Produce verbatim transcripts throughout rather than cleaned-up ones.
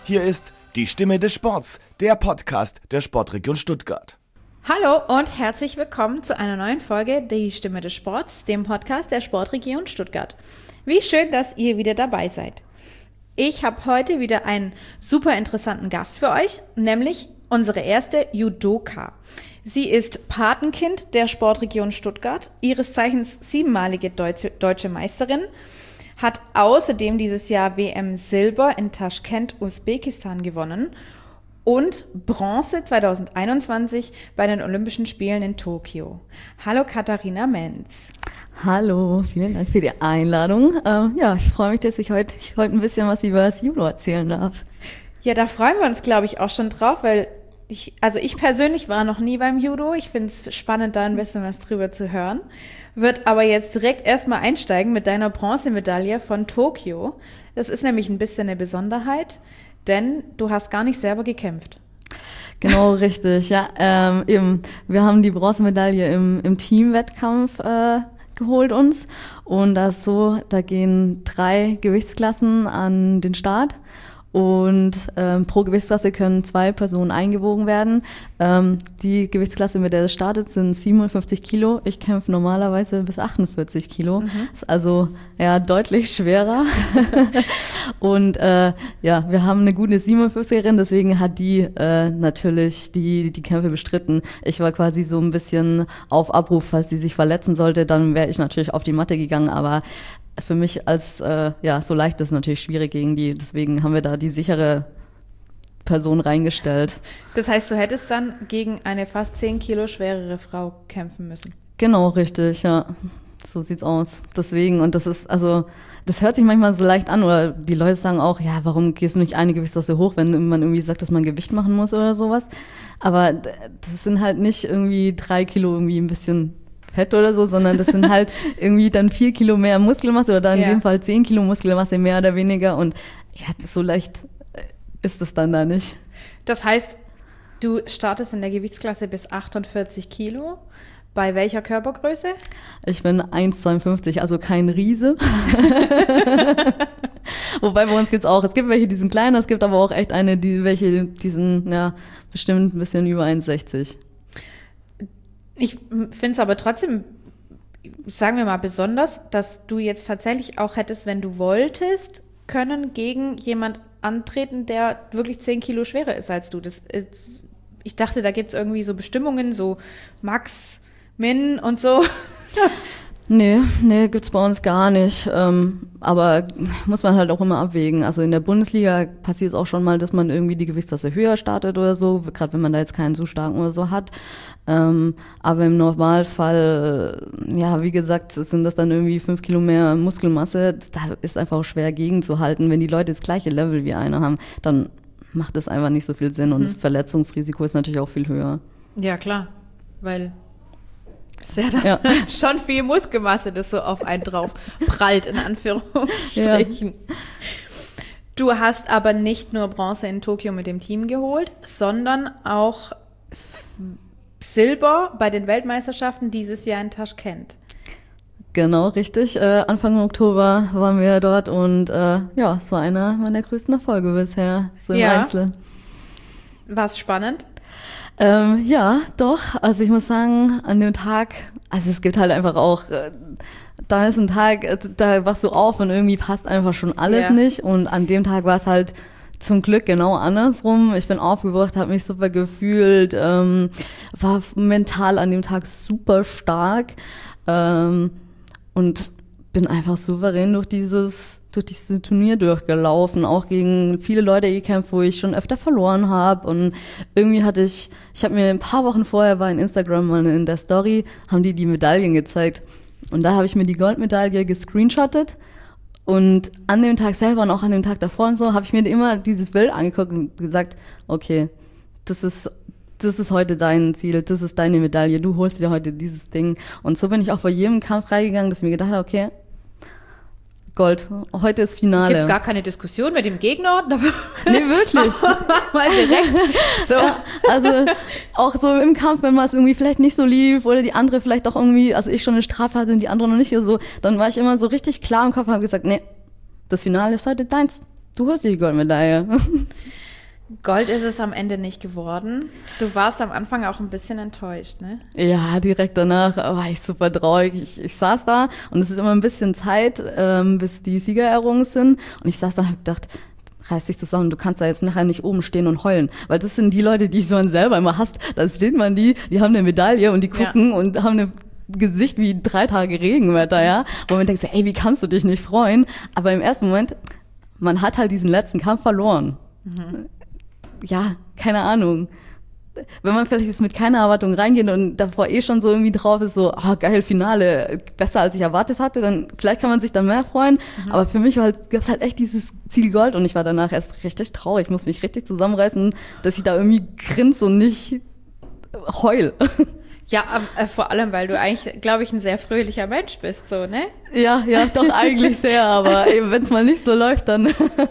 Hier ist die Stimme des Sports, der Podcast der Sportregion Stuttgart. Hallo und herzlich willkommen zu einer neuen Folge Die Stimme des Sports, dem Podcast der Sportregion Stuttgart. Wie schön, dass ihr wieder dabei seid. Ich habe heute wieder einen super interessanten Gast für euch, nämlich unsere erste Judoka. Sie ist Patenkind der Sportregion Stuttgart, ihres Zeichens siebenmalige deutsche, deutsche Meisterin, hat außerdem dieses Jahr W M Silber in Taschkent, Usbekistan gewonnen und Bronze zwanzig einundzwanzig bei den Olympischen Spielen in Tokio. Hallo Katharina Menz. Hallo, vielen Dank für die Einladung. Ähm, ja, ich freue mich, dass ich heute, ich heute ein bisschen was über das Judo erzählen darf. Ja, da freuen wir uns, glaube ich, auch schon drauf, weil ich, also ich persönlich war noch nie beim Judo. Ich finde es spannend, da ein bisschen was drüber zu hören. Wird aber jetzt direkt erstmal einsteigen mit deiner Bronzemedaille von Tokio. Das ist nämlich ein bisschen eine Besonderheit, denn du hast gar nicht selber gekämpft. Genau, richtig. Ja, ähm, eben. Wir haben die Bronzemedaille im, im Teamwettkampf äh, geholt uns. Und das ist so, da gehen drei Gewichtsklassen an den Start. Und ähm, pro Gewichtsklasse können zwei Personen eingewogen werden. Ähm, die Gewichtsklasse, mit der es startet, sind siebenundfünfzig Kilo. Ich kämpfe normalerweise bis achtundvierzig Kilo. Mhm. Ist also ja deutlich schwerer. Und äh, ja, wir haben eine gute siebenundfünfzigerin, deswegen hat die äh, natürlich die die Kämpfe bestritten. Ich war quasi so ein bisschen auf Abruf, falls sie sich verletzen sollte, dann wäre ich natürlich auf die Matte gegangen, aber für mich als, äh, ja, so leicht ist es natürlich schwierig gegen die. Deswegen haben wir da die sichere Person reingestellt. Das heißt, du hättest dann gegen eine fast zehn Kilo schwerere Frau kämpfen müssen? Genau, richtig, ja. So sieht's aus. Deswegen, und das ist, also, das hört sich manchmal so leicht an, oder die Leute sagen auch, ja, warum gehst du nicht eine Gewichtsklasse hoch, wenn man irgendwie sagt, dass man Gewicht machen muss oder sowas. Aber das sind halt nicht irgendwie drei Kilo irgendwie ein bisschen Fett oder so, sondern das sind halt irgendwie dann vier Kilo mehr Muskelmasse oder dann in ja. dem Fall zehn Kilo Muskelmasse mehr oder weniger, und ja, so leicht ist es dann da nicht. Das heißt, du startest in der Gewichtsklasse bis achtundvierzig Kilo. Bei welcher Körpergröße? Ich bin eins Komma zweiundfünfzig, also kein Riese. Wobei bei uns gibt's auch, es gibt welche, die sind kleiner, es gibt aber auch echt eine, die welche, die sind ja bestimmt ein bisschen über eins Komma sechzig. Ich finde es aber trotzdem, sagen wir mal, besonders, dass du jetzt tatsächlich auch hättest, wenn du wolltest, können gegen jemand antreten, der wirklich zehn Kilo schwerer ist als du. Das, ich dachte, da gibt es irgendwie so Bestimmungen, so Max, Min und so. Nee, nee, gibt's bei uns gar nicht. Ähm, aber muss man halt auch immer abwägen. Also in der Bundesliga passiert es auch schon mal, dass man irgendwie die Gewichtsklasse höher startet oder so, gerade wenn man da jetzt keinen zu starken oder so hat. Ähm, aber im Normalfall, ja, wie gesagt, sind das dann irgendwie fünf Kilo mehr Muskelmasse. Da ist einfach auch schwer gegenzuhalten. Wenn die Leute das gleiche Level wie einer haben, dann macht das einfach nicht so viel Sinn. Und mhm. das Verletzungsrisiko ist natürlich auch viel höher. Ja, klar, weil das ist ja, ja schon viel Muskelmasse, das so auf einen drauf prallt, in Anführungsstrichen. Ja. Du hast aber nicht nur Bronze in Tokio mit dem Team geholt, sondern auch Silber bei den Weltmeisterschaften dieses Jahr in Taschkent. Genau, richtig. Äh, Anfang Oktober waren wir dort und äh, ja, es war einer meiner größten Erfolge bisher, so im ja. Einzel. War es spannend? Ähm, ja, doch. Also ich muss sagen, an dem Tag, also es gibt halt einfach auch, äh, da ist ein Tag, äh, da wachst du auf und irgendwie passt einfach schon alles yeah. nicht. Und an dem Tag war es halt zum Glück genau andersrum. Ich bin aufgewacht, habe mich super gefühlt, ähm, war mental an dem Tag super stark ähm, und bin einfach souverän durch dieses durch dieses Turnier durchgelaufen, auch gegen viele Leute gekämpft, wo ich schon öfter verloren habe, und irgendwie hatte ich, ich habe mir ein paar Wochen vorher bei Instagram mal in der Story, haben die die Medaillen gezeigt, und da habe ich mir die Goldmedaille gescreenshottet, und an dem Tag selber und auch an dem Tag davor und so, habe ich mir immer dieses Bild angeguckt und gesagt, okay, das ist das ist heute dein Ziel, das ist deine Medaille, du holst dir heute dieses Ding. Und so bin ich auch vor jedem Kampf reingegangen, dass ich mir gedacht habe, okay, Gold, heute ist Finale. Gibt es gar keine Diskussion mit dem Gegner? Nee, wirklich. Mal direkt. So. Ja, also auch so im Kampf, wenn was irgendwie vielleicht nicht so lief oder die andere vielleicht auch irgendwie, also ich schon eine Strafe hatte und die andere noch nicht oder so, dann war ich immer so richtig klar im Kopf und habe gesagt, nee, das Finale ist heute deins. Du holst dir die Goldmedaille. Gold ist es am Ende nicht geworden. Du warst am Anfang auch ein bisschen enttäuscht, ne? Ja, direkt danach war ich super traurig. Ich, ich saß da und es ist immer ein bisschen Zeit, ähm, bis die Siegerehrungen sind. Und ich saß da und hab gedacht, reiß dich zusammen, du kannst da jetzt nachher nicht oben stehen und heulen. Weil das sind die Leute, die ich so an selber immer hasst. Da steht man die, die haben eine Medaille und die gucken ja. und haben ein Gesicht wie drei Tage Regenwetter, ja. Wo man denkt, so, ey, wie kannst du dich nicht freuen? Aber im ersten Moment, man hat halt diesen letzten Kampf verloren. Mhm. Ja, keine Ahnung. Wenn man vielleicht jetzt mit keiner Erwartung reingeht und davor eh schon so irgendwie drauf ist, so, ah, geil, Finale, besser als ich erwartet hatte, dann vielleicht kann man sich dann mehr freuen. Mhm. Aber für mich war halt, gab's halt echt dieses Ziel Gold und ich war danach erst richtig traurig. Ich muss mich richtig zusammenreißen, dass ich da irgendwie grinse und nicht heul. Ja, äh, vor allem, weil du eigentlich, glaube ich, ein sehr fröhlicher Mensch bist, so, ne? Ja, ja, doch eigentlich sehr, aber wenn es mal nicht so läuft, dann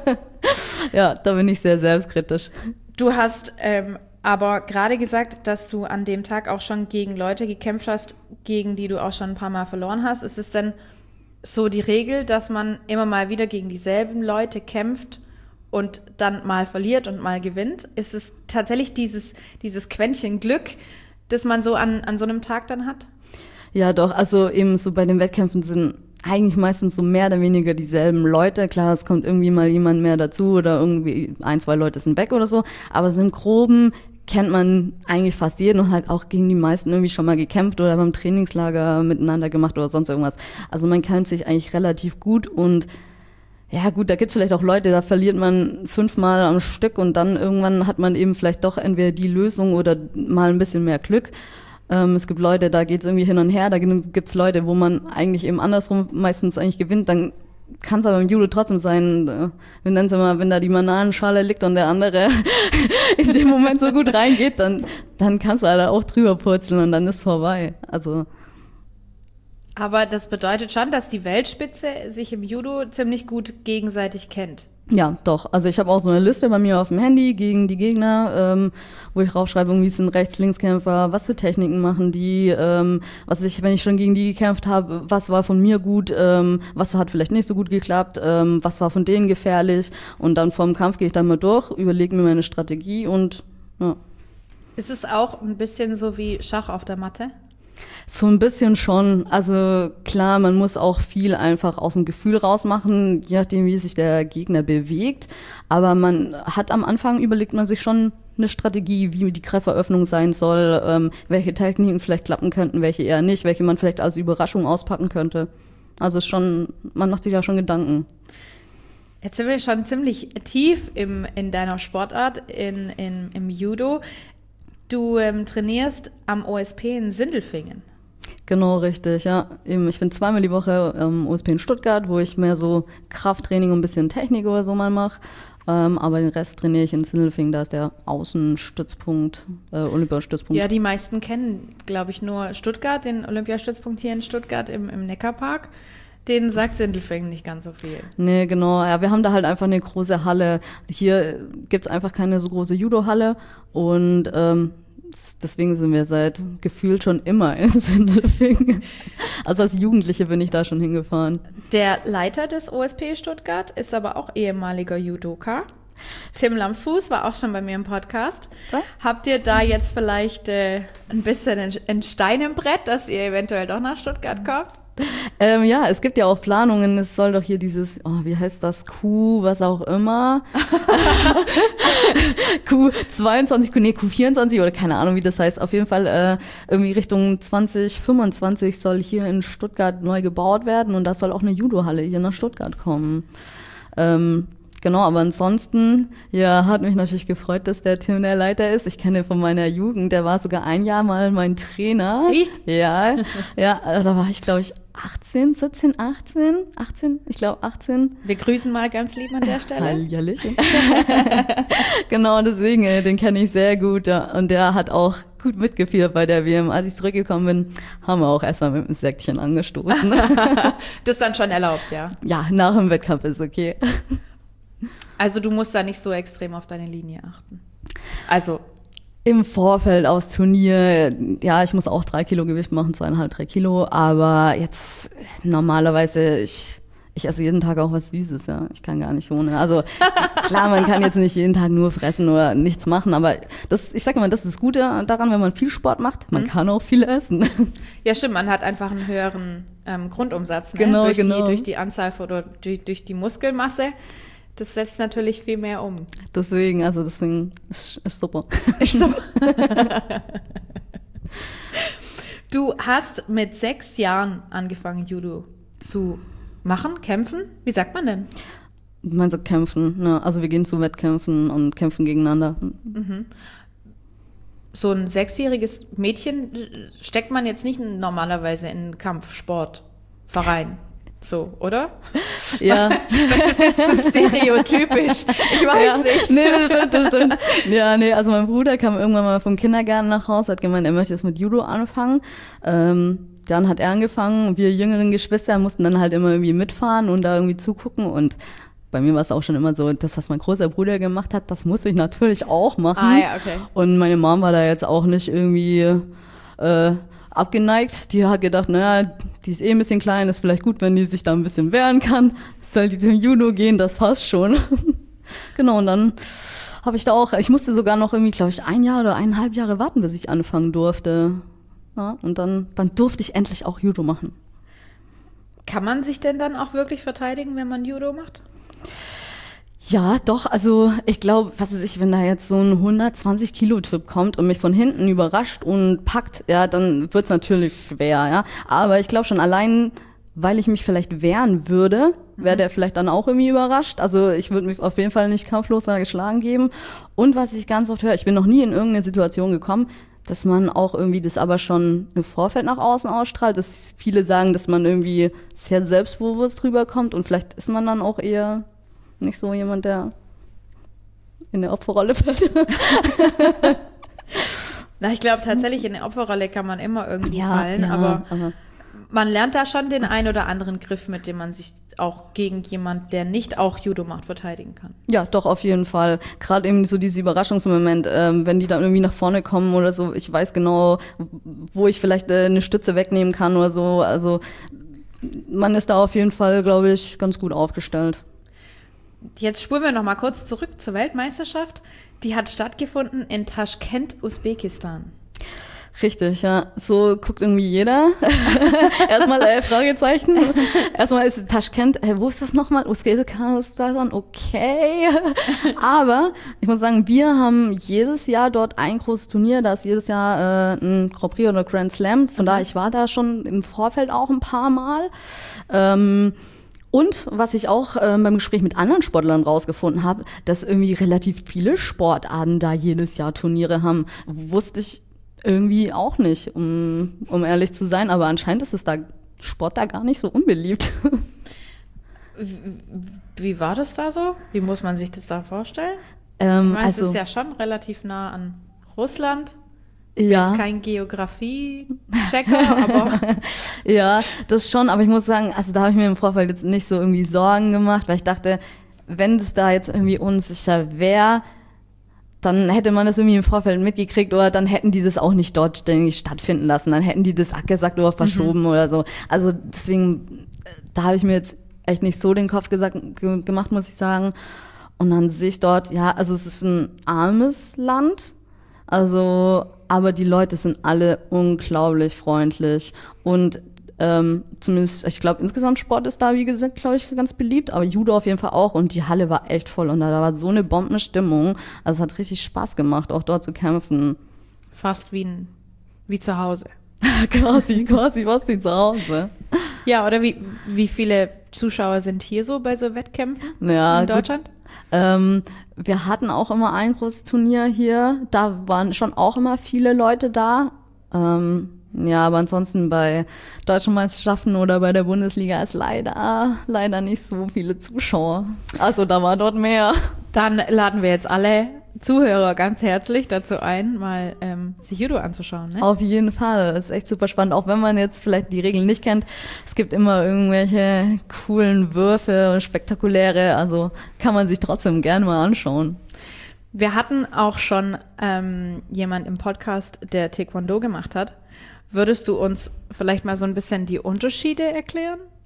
ja, da bin ich sehr selbstkritisch. Du hast ähm, aber gerade gesagt, dass du an dem Tag auch schon gegen Leute gekämpft hast, gegen die du auch schon ein paar Mal verloren hast. Ist es denn so die Regel, dass man immer mal wieder gegen dieselben Leute kämpft und dann mal verliert und mal gewinnt? Ist es tatsächlich dieses, dieses Quäntchen Glück, das man so an, an so einem Tag dann hat? Ja, doch. Also eben so bei den Wettkämpfen sind eigentlich meistens so mehr oder weniger dieselben Leute. Klar, es kommt irgendwie mal jemand mehr dazu oder irgendwie ein, zwei Leute sind weg oder so. Aber so im Groben kennt man eigentlich fast jeden und halt auch gegen die meisten irgendwie schon mal gekämpft oder beim Trainingslager miteinander gemacht oder sonst irgendwas. Also man kennt sich eigentlich relativ gut und ja gut, da gibt's vielleicht auch Leute, da verliert man fünfmal am Stück und dann irgendwann hat man eben vielleicht doch entweder die Lösung oder mal ein bisschen mehr Glück. Ähm, es gibt Leute, da geht's irgendwie hin und her, da gibt's Leute, wo man eigentlich eben andersrum meistens eigentlich gewinnt, dann kann es aber im Judo trotzdem sein, äh, wir nennen es immer, wenn da die Bananenschale liegt und der andere in dem Moment so gut reingeht, dann, dann kannst du halt auch drüber purzeln und dann ist vorbei. Also aber das bedeutet schon, dass die Weltspitze sich im Judo ziemlich gut gegenseitig kennt. Ja, doch. Also ich habe auch so eine Liste bei mir auf dem Handy gegen die Gegner, ähm, wo ich raufschreibe, wie sind Rechts-Links-Kämpfer, was für Techniken machen die, ähm, was ich, wenn ich schon gegen die gekämpft habe, was war von mir gut, ähm, was hat vielleicht nicht so gut geklappt, ähm, was war von denen gefährlich und dann vorm Kampf gehe ich dann mal durch, überlege mir meine Strategie und ja. Ist es auch ein bisschen so wie Schach auf der Matte? So ein bisschen schon. Also klar, man muss auch viel einfach aus dem Gefühl rausmachen, je nachdem, wie sich der Gegner bewegt. Aber man hat am Anfang, überlegt man sich schon eine Strategie, wie die Grifferöffnung sein soll, ähm, welche Techniken vielleicht klappen könnten, welche eher nicht, welche man vielleicht als Überraschung auspacken könnte. Also schon, man macht sich ja schon Gedanken. Jetzt sind wir schon ziemlich tief im, in deiner Sportart, in, in, im Judo. Du ähm, trainierst am O S P in Sindelfingen. Genau, richtig, ja. Eben, ich bin zweimal die Woche am O S P in Stuttgart, wo ich mehr so Krafttraining und ein bisschen Technik oder so mal mache. Ähm, aber den Rest trainiere ich in Sindelfingen, da ist der Außenstützpunkt, äh, Olympiastützpunkt. Ja, die meisten kennen, glaube ich, nur Stuttgart, den Olympiastützpunkt hier in Stuttgart im, im Neckarpark. Den sagt Sindelfingen nicht ganz so viel. Nee, genau. Ja, wir haben da halt einfach eine große Halle. Hier gibt's einfach keine so große Judo-Halle und ähm, deswegen sind wir seit gefühlt schon immer in Sindelfingen. Also als Jugendliche bin ich da schon hingefahren. Der Leiter des O S P Stuttgart ist aber auch ehemaliger Judoka. Tim Lamsfuß war auch schon bei mir im Podcast. Ja? Habt ihr da jetzt vielleicht äh, ein bisschen ein Stein im Brett, dass ihr eventuell doch nach Stuttgart kommt? Ähm, ja, es gibt ja auch Planungen, es soll doch hier dieses, oh, wie heißt das, Q, was auch immer, Q zweiundzwanzig, nee, Q vierundzwanzig oder keine Ahnung, wie das heißt, auf jeden Fall äh, irgendwie Richtung zwanzig fünfundzwanzig soll hier in Stuttgart neu gebaut werden und da soll auch eine Judohalle hier nach Stuttgart kommen. Ähm, Genau, aber ansonsten, ja, hat mich natürlich gefreut, dass der Tim der Leiter ist. Ich kenne ihn von meiner Jugend, der war sogar ein Jahr mal mein Trainer. Echt? Ja, ja, da war ich, glaube ich, achtzehn, siebzehn, achtzehn, achtzehn, ich glaube achtzehn. Wir grüßen mal ganz lieb an der Stelle. Hallihallig. Genau, deswegen, den kenne ich sehr gut, ja. Und der hat auch gut mitgefiebert bei der W M. Als ich zurückgekommen bin, haben wir auch erstmal mit einem Säckchen angestoßen. Das ist dann schon erlaubt, ja? Ja, nach dem Wettkampf ist okay. Also du musst da nicht so extrem auf deine Linie achten. Also im Vorfeld aufs Turnier, ja, ich muss auch drei Kilo Gewicht machen, zweieinhalb, drei Kilo, aber jetzt normalerweise, ich, ich esse jeden Tag auch was Süßes, ja. Ich kann gar nicht ohne. Also klar, man kann jetzt nicht jeden Tag nur fressen oder nichts machen, aber das, ich sage immer, das ist das Gute daran, wenn man viel Sport macht, man mhm. kann auch viel essen. Ja, stimmt, man hat einfach einen höheren ähm, Grundumsatz, ne? Genau, durch, genau. Die, durch die Anzahl von, oder durch, durch die Muskelmasse. Das setzt natürlich viel mehr um. Deswegen, also deswegen ist, ist super. Ist super. Du hast mit sechs Jahren angefangen, Judo zu machen, kämpfen. Wie sagt man denn? Ich meine so kämpfen, ne? Also wir gehen zu Wettkämpfen und kämpfen gegeneinander. Mhm. So ein sechsjähriges Mädchen steckt man jetzt nicht normalerweise in einen Kampfsportverein. So, oder? Ja. Das ist jetzt so stereotypisch. Ich weiß ja. nicht. Nee, das stimmt, das stimmt. Ja, nee, also mein Bruder kam irgendwann mal vom Kindergarten nach Hause, hat gemeint, er möchte jetzt mit Judo anfangen. Ähm, dann hat er angefangen, wir jüngeren Geschwister mussten dann halt immer irgendwie mitfahren und da irgendwie zugucken und bei mir war es auch schon immer so, das, was mein großer Bruder gemacht hat, das muss ich natürlich auch machen. Ah, ja, okay. Und meine Mom war da jetzt auch nicht irgendwie äh, abgeneigt. Die hat gedacht, naja, die ist eh ein bisschen klein, ist vielleicht gut, wenn die sich da ein bisschen wehren kann. Soll die zum Judo gehen, das passt schon. Genau, und dann habe ich da auch, ich musste sogar noch irgendwie, glaube ich, ein Jahr oder eineinhalb Jahre warten, bis ich anfangen durfte. Ja, und dann, dann durfte ich endlich auch Judo machen. Kann man sich denn dann auch wirklich verteidigen, wenn man Judo macht? Ja, doch, also ich glaube, was weiß ich, wenn da jetzt so ein hundertzwanzig Kilo Typ kommt und mich von hinten überrascht und packt, ja, dann wird's natürlich schwer, ja. Aber ich glaube schon allein, weil ich mich vielleicht wehren würde, wäre der vielleicht dann auch irgendwie überrascht. Also ich würde mich auf jeden Fall nicht kampflos da geschlagen geben. Und was ich ganz oft höre, ich bin noch nie in irgendeine Situation gekommen, dass man auch irgendwie das aber schon im Vorfeld nach außen ausstrahlt, dass viele sagen, dass man irgendwie sehr selbstbewusst rüberkommt und vielleicht ist man dann auch eher nicht so jemand, der in der Opferrolle fällt. Na, ich glaube tatsächlich, in der Opferrolle kann man immer irgendwie ja, fallen, ja, aber, aber man lernt da schon den ein oder anderen Griff, mit dem man sich auch gegen jemand, der nicht auch Judo macht, verteidigen kann. Ja, doch, auf jeden Fall. Gerade eben so diese Überraschungsmoment, ähm, wenn die dann irgendwie nach vorne kommen oder so, ich weiß genau, wo ich vielleicht äh, eine Stütze wegnehmen kann oder so. Also man ist da auf jeden Fall, glaube ich, ganz gut aufgestellt. Jetzt spulen wir noch mal kurz zurück zur Weltmeisterschaft. Die hat stattgefunden in Taschkent, Usbekistan. Richtig, ja. So guckt irgendwie jeder. Erstmal äh, Fragezeichen. Erstmal ist Taschkent, äh, wo ist das nochmal? Usbekistan, okay. Aber ich muss sagen, wir haben jedes Jahr dort ein großes Turnier. Da ist jedes Jahr äh, ein Grand Prix oder Grand Slam. Von mhm. daher, ich war da schon im Vorfeld auch ein paar Mal. Ähm, Und was ich auch äh, beim Gespräch mit anderen Sportlern rausgefunden habe, dass irgendwie relativ viele Sportarten da jedes Jahr Turniere haben. Wusste ich irgendwie auch nicht, um, um ehrlich zu sein. Aber anscheinend ist es da Sport da gar nicht so unbeliebt. Wie, wie war das da so? Wie muss man sich das da vorstellen? Ähm, ich meine, also, es ist ja schon relativ nah an Russland. Ja. Jetzt kein Geografie-Checker, aber ja, das schon, aber ich muss sagen, also da habe ich mir im Vorfeld jetzt nicht so irgendwie Sorgen gemacht, weil ich dachte, wenn das da jetzt irgendwie unsicher wäre, dann hätte man das irgendwie im Vorfeld mitgekriegt oder dann hätten die das auch nicht dort ständig stattfinden lassen, dann hätten die das abgesagt oder verschoben mhm. oder so. Also deswegen, da habe ich mir jetzt echt nicht so den Kopf gesagt, ge- gemacht, muss ich sagen. Und dann sehe ich dort, ja, also es ist ein armes Land, also aber die Leute sind alle unglaublich freundlich und ähm, zumindest, ich glaube, insgesamt Sport ist da, wie gesagt, glaube ich, ganz beliebt, aber Judo auf jeden Fall auch und die Halle war echt voll und da, da war so eine Bombenstimmung, also es hat richtig Spaß gemacht, auch dort zu kämpfen. Fast wie, ein, wie zu Hause. quasi, quasi fast wie zu Hause. Ja, oder wie, wie viele Zuschauer sind hier so bei so Wettkämpfen ja, in Deutschland? Gut. Ähm, wir hatten auch immer ein großes Turnier hier, da waren schon auch immer viele Leute da. Ähm, ja, aber ansonsten bei deutschen Meisterschaften oder bei der Bundesliga ist leider, leider nicht so viele Zuschauer. Also da war dort mehr. Dann laden wir jetzt alle Zuhörer ganz herzlich dazu ein, mal ähm, sich Judo anzuschauen. Ne? Auf jeden Fall, das ist echt super spannend, auch wenn man jetzt vielleicht die Regeln nicht kennt. Es gibt immer irgendwelche coolen Würfe und spektakuläre, also kann man sich trotzdem gerne mal anschauen. Wir hatten auch schon ähm, jemand im Podcast, der Taekwondo gemacht hat. Würdest du uns vielleicht mal so ein bisschen die Unterschiede erklären?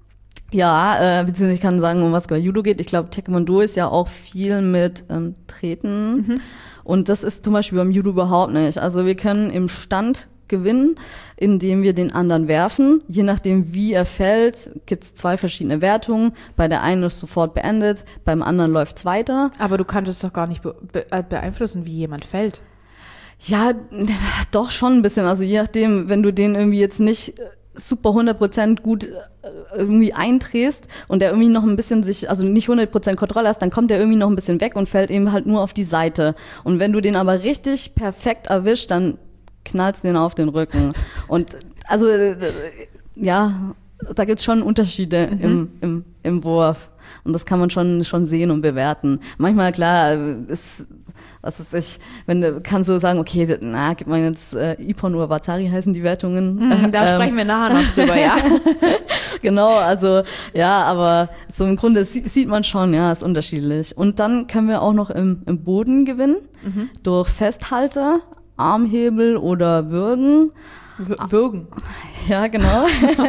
Ja, äh, beziehungsweise ich kann sagen, um was bei Judo geht. Ich glaube, Taekwondo ist ja auch viel mit ähm, Treten. Mhm. Und das ist zum Beispiel beim Judo überhaupt nicht. Also wir können im Stand gewinnen, indem wir den anderen werfen. Je nachdem, wie er fällt, gibt es zwei verschiedene Wertungen. Bei der einen ist sofort beendet, beim anderen läuft es weiter. Aber du kannst es doch gar nicht be- be- beeinflussen, wie jemand fällt. Ja, doch schon ein bisschen. Also je nachdem, wenn du den irgendwie jetzt nicht super hundert Prozent gut irgendwie eindrehst und der irgendwie noch ein bisschen sich, also nicht hundert Prozent Kontrolle hast, dann kommt der irgendwie noch ein bisschen weg und fällt eben halt nur auf die Seite. Und wenn du den aber richtig perfekt erwischt, dann knallst du den auf den Rücken. Und also, ja, da gibt's schon Unterschiede mhm. im, im, im Wurf. Und das kann man schon, schon sehen und bewerten. Manchmal, klar, ist, was weiß ich, wenn du kannst du sagen, okay, na, gibt man jetzt äh, Ippon oder Vatari heißen die Wertungen. Mhm, da ähm, sprechen wir nachher noch drüber, ja. Genau, also, ja, aber so im Grunde sieht man schon, ja, ist unterschiedlich. Und dann können wir auch noch im, im Boden gewinnen, mhm. durch Festhalter, Armhebel oder Würgen. Würgen. Ja, genau.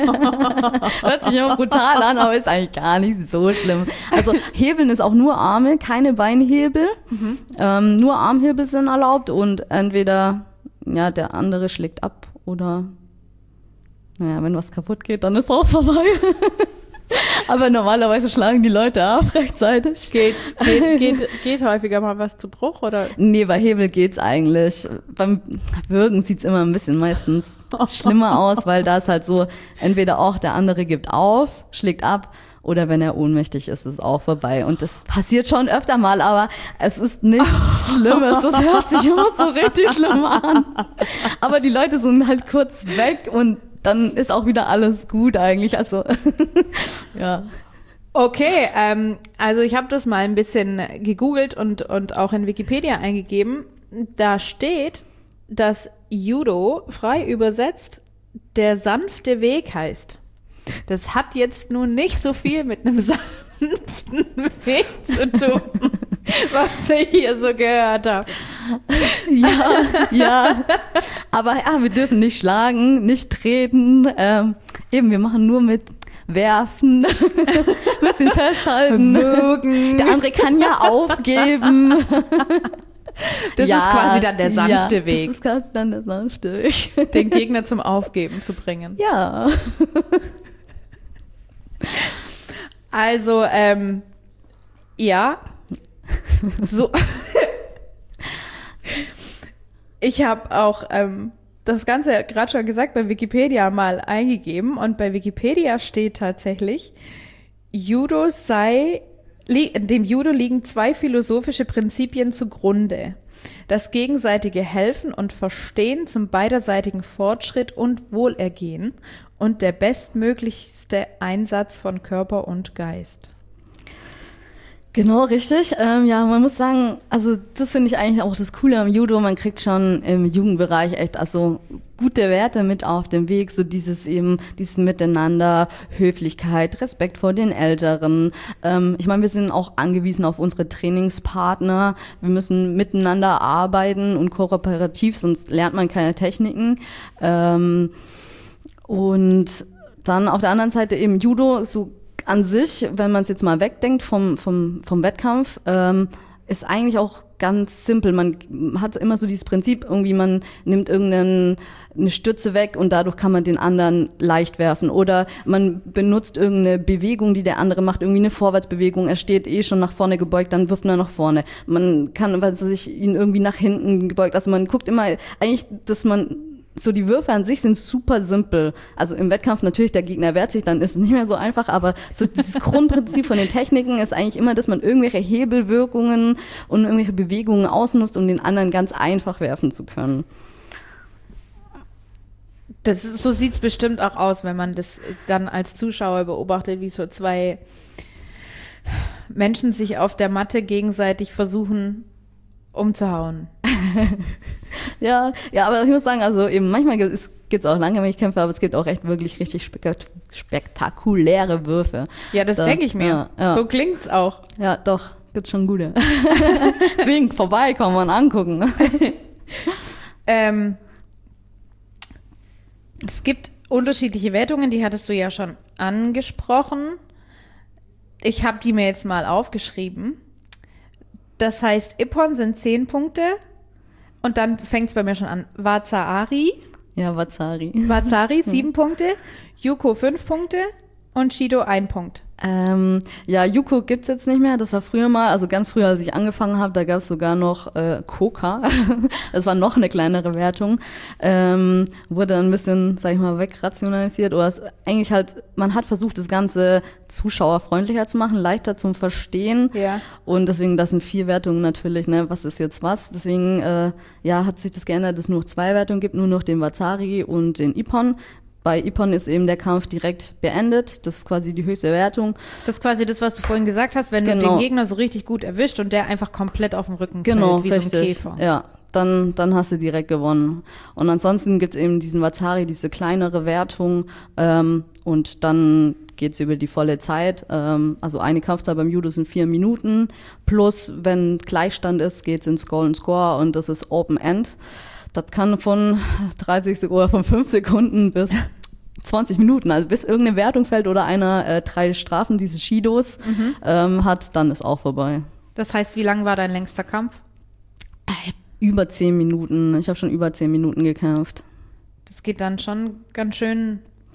Hört sich immer brutal an, aber ist eigentlich gar nicht so schlimm. Also Hebeln ist auch nur Arme, keine Beinhebel. Mhm. Ähm, nur Armhebel sind erlaubt und entweder ja der andere schlägt ab oder naja, wenn was kaputt geht, dann ist auch vorbei. Aber normalerweise schlagen die Leute ab rechtzeitig. Geht, geht, geht, geht häufiger mal was zu Bruch, oder? Nee, bei Hebel geht's eigentlich. Beim Würgen sieht's immer ein bisschen meistens schlimmer aus, weil da ist halt so, entweder auch der andere gibt auf, schlägt ab, oder wenn er ohnmächtig ist, ist es auch vorbei. Und das passiert schon öfter mal, aber es ist nichts Schlimmes. Das hört sich immer so richtig schlimm an. Aber die Leute sind halt kurz weg und dann ist auch wieder alles gut eigentlich. Also, ja. Okay, ähm, also ich habe das mal ein bisschen gegoogelt und, und auch in Wikipedia eingegeben. Da steht, dass Judo frei übersetzt der sanfte Weg heißt. Das hat jetzt nun nicht so viel mit einem sanften Weg zu tun, was ich hier so gehört habe. Ja, ja. Aber ja, wir dürfen nicht schlagen, nicht treten. Ähm, eben, wir machen nur mit werfen, bisschen festhalten. Würgen. Der andere kann ja aufgeben. Das ja, ist quasi dann der sanfte ja, Weg. Das ist quasi dann der sanfte Weg. Den Gegner zum Aufgeben zu bringen. Ja. Also, ähm, ja, so. Ich habe auch ähm, das Ganze gerade schon gesagt bei Wikipedia mal eingegeben und bei Wikipedia steht tatsächlich, Judo sei, li- dem Judo liegen zwei philosophische Prinzipien zugrunde. Das gegenseitige Helfen und Verstehen zum beiderseitigen Fortschritt und Wohlergehen und der bestmöglichste Einsatz von Körper und Geist. Genau, richtig. Ähm, ja, man muss sagen, also das finde ich eigentlich auch das Coole am Judo. Man kriegt schon im Jugendbereich echt also gute Werte mit auf dem Weg. So dieses eben, dieses Miteinander, Höflichkeit, Respekt vor den Älteren. Ähm, ich meine, wir sind auch angewiesen auf unsere Trainingspartner. Wir müssen miteinander arbeiten und kooperativ, sonst lernt man keine Techniken. Ähm, und dann auf der anderen Seite eben Judo, so an sich, wenn man es jetzt mal wegdenkt vom, vom, vom Wettkampf, ähm, ist eigentlich auch ganz simpel. Man hat immer so dieses Prinzip, irgendwie man nimmt irgendeine Stütze weg und dadurch kann man den anderen leicht werfen. Oder man benutzt irgendeine Bewegung, die der andere macht, irgendwie eine Vorwärtsbewegung. Er steht eh schon nach vorne gebeugt, dann wirft er nach vorne. Man kann, weil sich ihn irgendwie nach hinten gebeugt. Also man guckt immer eigentlich, dass man so die Würfe an sich sind super simpel. Also im Wettkampf natürlich, der Gegner wehrt sich, dann ist es nicht mehr so einfach, aber so dieses Grundprinzip von den Techniken ist eigentlich immer, dass man irgendwelche Hebelwirkungen und irgendwelche Bewegungen ausnutzt, um den anderen ganz einfach werfen zu können. Das ist, so sieht's bestimmt auch aus, wenn man das dann als Zuschauer beobachtet, wie so zwei Menschen sich auf der Matte gegenseitig versuchen umzuhauen. Ja, ja, aber ich muss sagen, also eben manchmal gibt es auch Langgewichtkämpfe, aber es gibt auch echt wirklich richtig spek- spektakuläre Würfe. Ja, das da, denke ich mir. Ja, ja. So klingt's auch. Ja, doch, gibt's schon gute. Deswegen vorbeikommen und angucken. ähm, es gibt unterschiedliche Wertungen, die hattest du ja schon angesprochen. ich habe die mir jetzt mal aufgeschrieben. Das heißt, Ippon sind zehn Punkte und dann fängt es bei mir schon an. Wazaari. Ja, Wazari. Wazari, sieben Punkte. Yuko, fünf Punkte. Und Shido, ein Punkt. Ähm, ja, Yuko gibt's jetzt nicht mehr. Das war früher mal, also ganz früher, als ich angefangen habe, da gab's sogar noch äh, Koka. Das war noch eine kleinere Wertung. Ähm, wurde dann ein bisschen, sag ich mal, wegrationalisiert. Oder es, eigentlich halt, man hat versucht, das Ganze zuschauerfreundlicher zu machen, leichter zum Verstehen. Ja. Und deswegen, das sind vier Wertungen natürlich, ne, was ist jetzt was. Deswegen, äh, ja, hat sich das geändert, dass es nur noch zwei Wertungen gibt, nur noch den Wazari und den Ippon. Bei Ippon ist eben der Kampf direkt beendet. Das ist quasi die höchste Wertung. Das ist quasi das, was du vorhin gesagt hast, wenn genau. du den Gegner so richtig gut erwischt und der einfach komplett auf dem Rücken genau, fällt, wie richtig. so ein Käfer. Ja, dann, dann hast du direkt gewonnen. Und ansonsten gibt's eben diesen Wazari, diese kleinere Wertung. Ähm, und dann geht's über die volle Zeit. Ähm, also eine Kampfzeit beim Judo sind vier Minuten. Plus, wenn Gleichstand ist, geht's ins Golden Score und das ist Open End. Das kann von dreißig Sekunden oder von fünf Sekunden bis zwanzig Minuten, also bis irgendeine Wertung fällt oder einer äh, drei Strafen dieses Shidos mhm. ähm, hat, dann ist auch vorbei. Das heißt, wie lang war dein längster Kampf? Äh, über zehn Minuten. Ich habe schon über zehn Minuten gekämpft. Das geht dann schon ganz schön.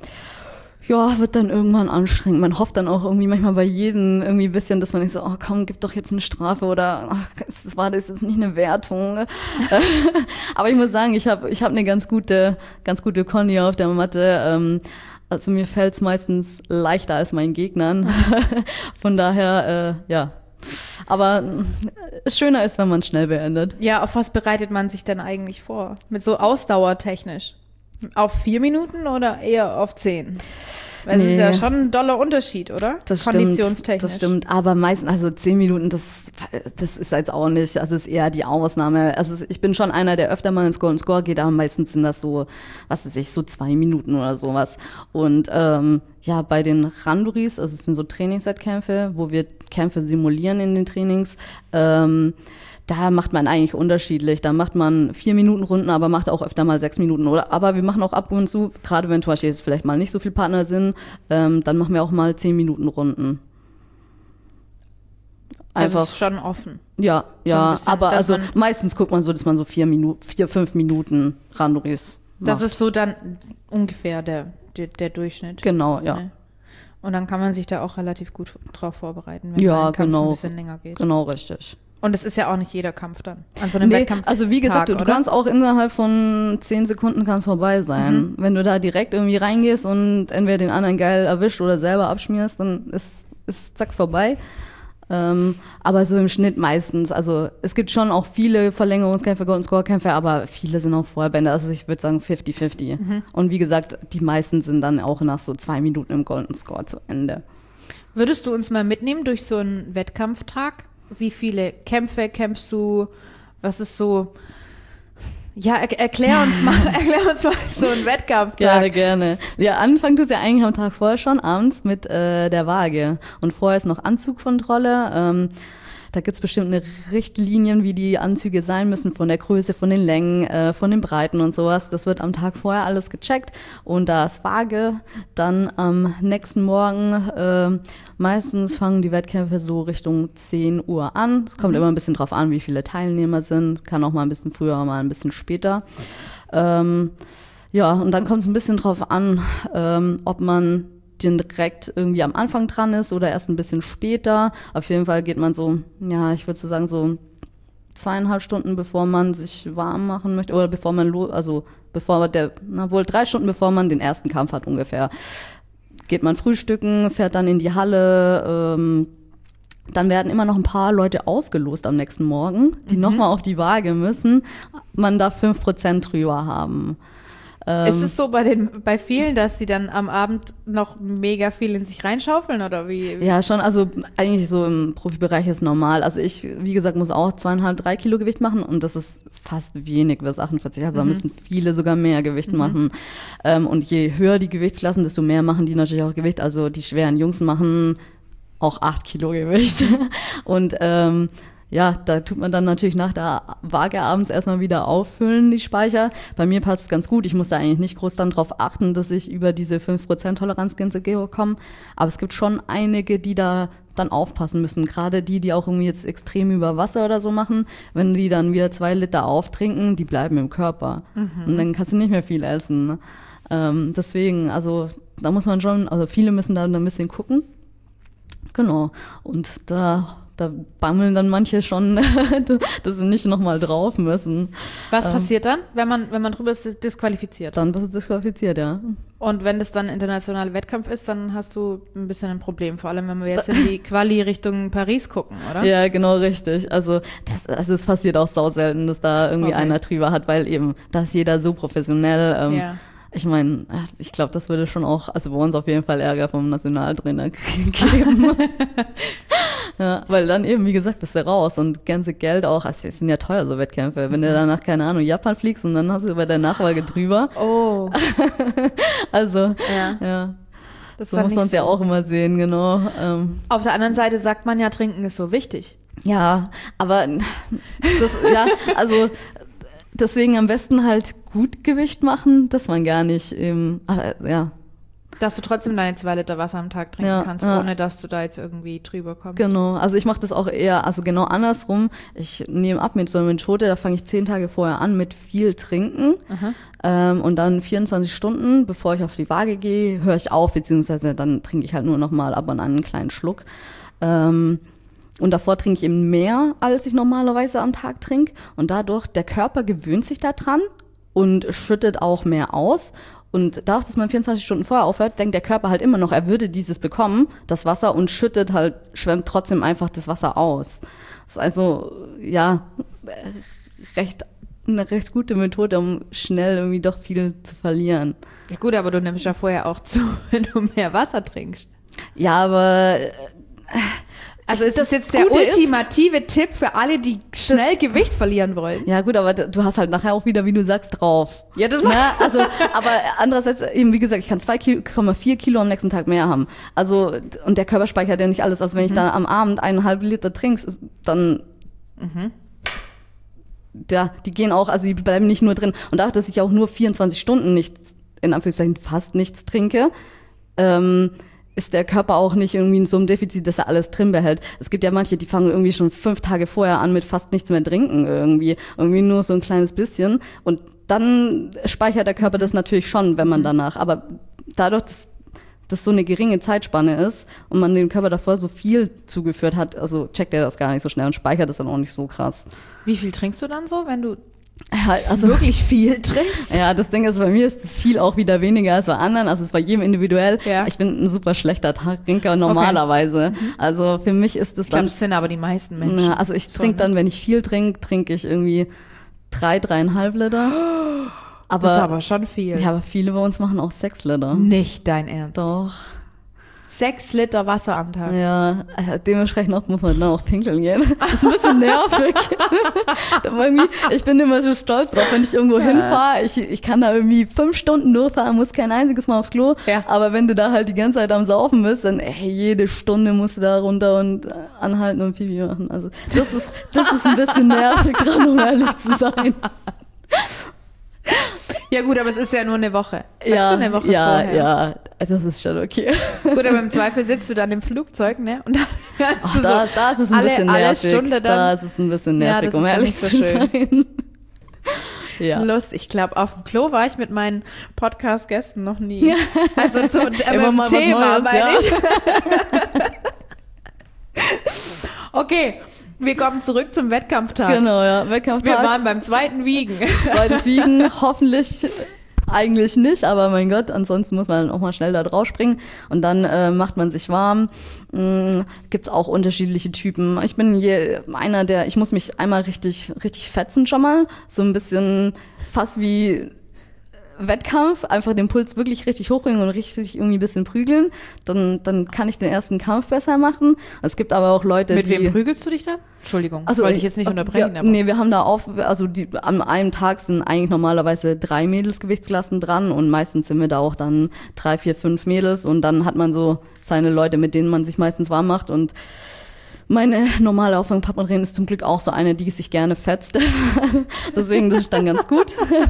Ja, wird dann irgendwann anstrengend. Man hofft dann auch irgendwie manchmal bei jedem irgendwie ein bisschen, dass man nicht so, oh komm, gib doch jetzt eine Strafe oder ach, das war das jetzt nicht eine Wertung. Aber ich muss sagen, ich habe ich hab eine ganz gute, ganz gute Conny auf der Matte. Ähm, also mir fällt's meistens leichter als meinen Gegnern. Von daher, äh, ja. Aber es schöner ist, wenn man es schnell beendet. Ja, auf was bereitet man sich denn eigentlich vor? Mit so ausdauertechnisch? Auf vier Minuten oder eher auf zehn? Weil nee. es ist ja schon ein doller Unterschied, oder? Das Konditionstechnisch. Stimmt, das stimmt, aber meistens, also zehn Minuten, das, das ist jetzt auch nicht, also ist eher die Ausnahme. Also ich bin schon einer, der öfter mal ins Golden Score geht, aber meistens sind das so, was weiß ich, so zwei Minuten oder sowas. Und ähm, ja, bei den Randoris, also es sind so Trainingswettkämpfe, wo wir Kämpfe simulieren in den Trainings, ähm, da macht man eigentlich unterschiedlich. Da macht man vier Minuten Runden, aber macht auch öfter mal sechs Minuten. Oder, aber wir machen auch ab und zu, gerade wenn zum Beispiel jetzt vielleicht mal nicht so viele Partner sind, ähm, dann machen wir auch mal zehn Minuten Runden. Einfach. Also ist schon offen. Ja, schon ja, bisschen, aber also meistens guckt man so, dass man so vier Minuten, vier, fünf Minuten Randoris macht. Das ist so dann ungefähr der, der, der Durchschnitt. Genau, ja. Ne? Und dann kann man sich da auch relativ gut drauf vorbereiten, wenn ja, ein Kampf genau, ein bisschen länger geht. Genau, richtig. Und es ist ja auch nicht jeder Kampf dann. An so einem nee, Wettkampf. Also wie gesagt, Tag, du oder? kannst auch innerhalb von zehn Sekunden kann's vorbei sein. Mhm. Wenn du da direkt irgendwie reingehst und entweder den anderen geil erwischt oder selber abschmierst, dann ist ist zack vorbei. Ähm, aber so im Schnitt meistens. Also es gibt schon auch viele Verlängerungskämpfe, Golden Score Kämpfe, aber viele sind auch Vorbände. Also ich würde sagen fifty fifty. Mhm. Und wie gesagt, die meisten sind dann auch nach so zwei Minuten im Golden Score zu Ende. Würdest du uns mal mitnehmen durch so einen Wettkampftag? Wie viele Kämpfe kämpfst du? Was ist so? Ja, er, erklär uns mal, erklär uns mal so einen Wettkampftag. Gerne, gerne. Ja, anfangen tut's ja eigentlich am Tag vorher schon, abends mit äh, der Waage. Und vorher ist noch Anzugkontrolle. Ähm, Da gibt's bestimmte Richtlinien, wie die Anzüge sein müssen, von der Größe, von den Längen, äh, von den Breiten und sowas. Das wird am Tag vorher alles gecheckt und da ist Waage. Dann am nächsten Morgen, äh, meistens fangen die Wettkämpfe so Richtung zehn Uhr an. Es kommt mhm. immer ein bisschen drauf an, wie viele Teilnehmer sind. Kann auch mal ein bisschen früher, mal ein bisschen später. Ähm, ja, und dann kommt es ein bisschen drauf an, ähm, ob man direkt irgendwie am Anfang dran ist oder erst ein bisschen später. Auf jeden Fall geht man so, ja, ich würde so sagen, so zweieinhalb Stunden, bevor man sich warm machen möchte oder bevor man, lo- also bevor der, na wohl drei Stunden, bevor man den ersten Kampf hat ungefähr, geht man frühstücken, fährt dann in die Halle, ähm, dann werden immer noch ein paar Leute ausgelost am nächsten Morgen, die mhm. nochmal auf die Waage müssen. Man darf fünf Prozent drüber haben. Ist es so bei den bei vielen, dass die dann am Abend noch mega viel in sich reinschaufeln oder wie? Ja, schon. Also eigentlich so im Profibereich ist normal. Also ich, wie gesagt, muss auch zweieinhalb, drei Kilo Gewicht machen und das ist fast wenig bis achtundvierzig. Also mhm. da müssen viele sogar mehr Gewicht mhm. machen. Ähm, und je höher die Gewichtsklassen, desto mehr machen die natürlich auch Gewicht. Also die schweren Jungs machen auch acht Kilo Gewicht. Und ähm, ja, da tut man dann natürlich nach der Waage abends erstmal wieder auffüllen, die Speicher. Bei mir passt es ganz gut. Ich muss da eigentlich nicht groß dann drauf achten, dass ich über diese fünf Prozent Toleranzgrenze komme. Aber es gibt schon einige, die da dann aufpassen müssen. Gerade die, die auch irgendwie jetzt extrem über Wasser oder so machen, wenn die dann wieder zwei Liter auftrinken, die bleiben im Körper. Mhm. Und dann kannst du nicht mehr viel essen. Ne? Ähm, deswegen, also da muss man schon, also viele müssen da ein bisschen gucken. Genau. Und da, da bammeln dann manche schon, dass sie nicht nochmal drauf müssen. Was ähm, passiert dann, wenn man, wenn man drüber ist, disqualifiziert? Dann bist du disqualifiziert, ja. Und wenn das dann internationaler Wettkampf ist, dann hast du ein bisschen ein Problem. Vor allem, wenn wir jetzt in die Quali Richtung Paris gucken, oder? Ja, genau, richtig. Also das, also es passiert auch sau selten, dass da irgendwie Okay. einer drüber hat, weil eben, da ist jeder so professionell. Ähm, Ja. Ich meine, ich glaube, das würde schon auch, also bei uns auf jeden Fall Ärger vom Nationaltrainer geben. Ja, weil dann eben, wie gesagt, bist du raus und ganze Geld auch, also es sind ja teuer so Wettkämpfe. Wenn du danach, keine Ahnung, Japan fliegst und dann hast du bei der Nachwahl drüber. Oh. Also, Ja. ja. Das ist So dann muss nicht man es ja so. auch immer sehen, genau. Ähm, Auf der anderen Seite sagt man ja, Trinken ist so wichtig. ja, aber das, ja, also deswegen am besten halt gut Gewicht machen, dass man gar nicht, ähm, aber, ja, Dass du trotzdem deine zwei Liter Wasser am Tag trinken Ja, kannst, ja. ohne dass du da jetzt irgendwie drüber kommst. genau. Also ich mache das auch eher, also genau andersrum. Ich nehme ab mit so einer Methode, da fange ich zehn Tage vorher an mit viel Trinken. Ähm, und dann vierundzwanzig Stunden, bevor ich auf die Waage gehe, höre ich auf, beziehungsweise dann trinke ich halt nur noch mal ab und an einen kleinen Schluck. Ähm, und davor trinke ich eben mehr, als ich normalerweise am Tag trinke. Und dadurch, der Körper gewöhnt sich daran und schüttet auch mehr aus. Und dadurch, dass man vierundzwanzig Stunden vorher aufhört, denkt der Körper halt immer noch, er würde dieses bekommen, das Wasser, und schüttet halt, schwemmt trotzdem einfach das Wasser aus. Das ist also, ja, recht, eine recht gute Methode, um schnell irgendwie doch viel zu verlieren. Ja gut, aber du nimmst ja vorher auch zu, wenn du mehr Wasser trinkst. Ja, aber Also ist das jetzt der Gute ist- ultimative Tipp für alle, die schnell Gewicht verlieren wollen? ja gut, aber du hast halt nachher auch wieder, wie du sagst, drauf. Ja, das Ne? Also, aber andererseits eben, wie gesagt, ich kann zwei Komma vier Kilo am nächsten Tag mehr haben. Also, und der Körper speichert ja nicht alles. Also wenn ich da am Abend eineinhalb Liter trinkst, ist- dann, ja, die gehen auch, also die bleiben nicht nur drin. Und dadurch, dass ich auch nur vierundzwanzig Stunden nichts, in Anführungszeichen fast nichts trinke, ähm, ist der Körper auch nicht irgendwie in so einem Defizit, dass er alles drin behält. Es gibt ja manche, die fangen irgendwie schon fünf Tage vorher an mit fast nichts mehr trinken irgendwie. Irgendwie nur so ein kleines bisschen. Und dann speichert der Körper das natürlich schon, wenn man danach, aber dadurch, dass das so eine geringe Zeitspanne ist und man dem Körper davor so viel zugeführt hat, also checkt er das gar nicht so schnell und speichert das dann auch nicht so krass. Wie viel trinkst du dann so, wenn du Ja, also wirklich viel trinkst? ja, das Ding ist, bei mir ist das viel auch wieder weniger als bei anderen. Also es ist bei jedem individuell. Ja. Ich bin ein super schlechter Trinker normalerweise. Also für mich ist das Ich glaube, dann, das sind aber die meisten Menschen. na, also ich So, trinke ne? dann, wenn ich viel trinke, trinke ich irgendwie drei, dreieinhalb Liter. Aber, Das ist aber schon viel. ja, aber viele bei uns machen auch sechs Liter. Nicht dein Ernst. Doch. Sechs Liter Wasser am Tag. Ja, also dementsprechend auch muss man dann auch pinkeln gehen. Das ist ein bisschen nervig. Aber irgendwie, ich bin immer so stolz drauf, wenn ich irgendwo hinfahre. Ich, ich kann da irgendwie fünf Stunden durchfahren, muss kein einziges Mal aufs Klo. Ja. Aber wenn du da halt die ganze Zeit am Saufen bist, dann ey, jede Stunde musst du da runter und äh, anhalten und Pipi machen. Also das ist, das ist ein bisschen nervig dran, um ehrlich zu sein. Ja gut, aber es ist ja nur eine Woche. Sagst Ja, du eine Woche ja, vorher? ja, das ist schon okay. Gut, aber im Zweifel sitzt du dann im Flugzeug, ne? Und dann kannst Ach, du da, so da ist es ein alle, bisschen alle nervig. Stunde dann Da ist es ein bisschen Ja, nervig, das um ist dann ehrlich nicht so zu schön. sein. Ja. Lust. Ich glaube, auf dem Klo war ich mit meinen Podcast-Gästen noch nie. Also zum äh, Immer mit mal dem was Thema, Neues, meine ja. ich. Okay, wir kommen zurück zum Wettkampftag. Genau, ja. Wir Wettkampftag. waren beim zweiten Wiegen. Zweites Wiegen, hoffentlich eigentlich nicht, aber mein Gott, ansonsten muss man auch mal schnell da drauf springen und dann äh, macht man sich warm. Mm, gibt's auch unterschiedliche Typen. Ich bin hier einer, der, ich muss mich einmal richtig, richtig fetzen schon mal, so ein bisschen fast wie Wettkampf, einfach den Puls wirklich richtig hochbringen und richtig irgendwie ein bisschen prügeln, dann, dann kann ich den ersten Kampf besser machen. Es gibt aber auch Leute, Mit die... wem prügelst du dich dann? Entschuldigung, das Also, wollte ich jetzt nicht unterbrechen. Wir, aber nee, wir haben da auf, also die, an einem Tag sind eigentlich normalerweise drei Mädelsgewichtsklassen dran und meistens sind wir da auch dann drei, vier, fünf Mädels und dann hat man so seine Leute, mit denen man sich meistens warm macht und meine normale Auffangpartnerin ist zum Glück auch so eine, die sich gerne fetzt. Deswegen, das ist dann ganz gut.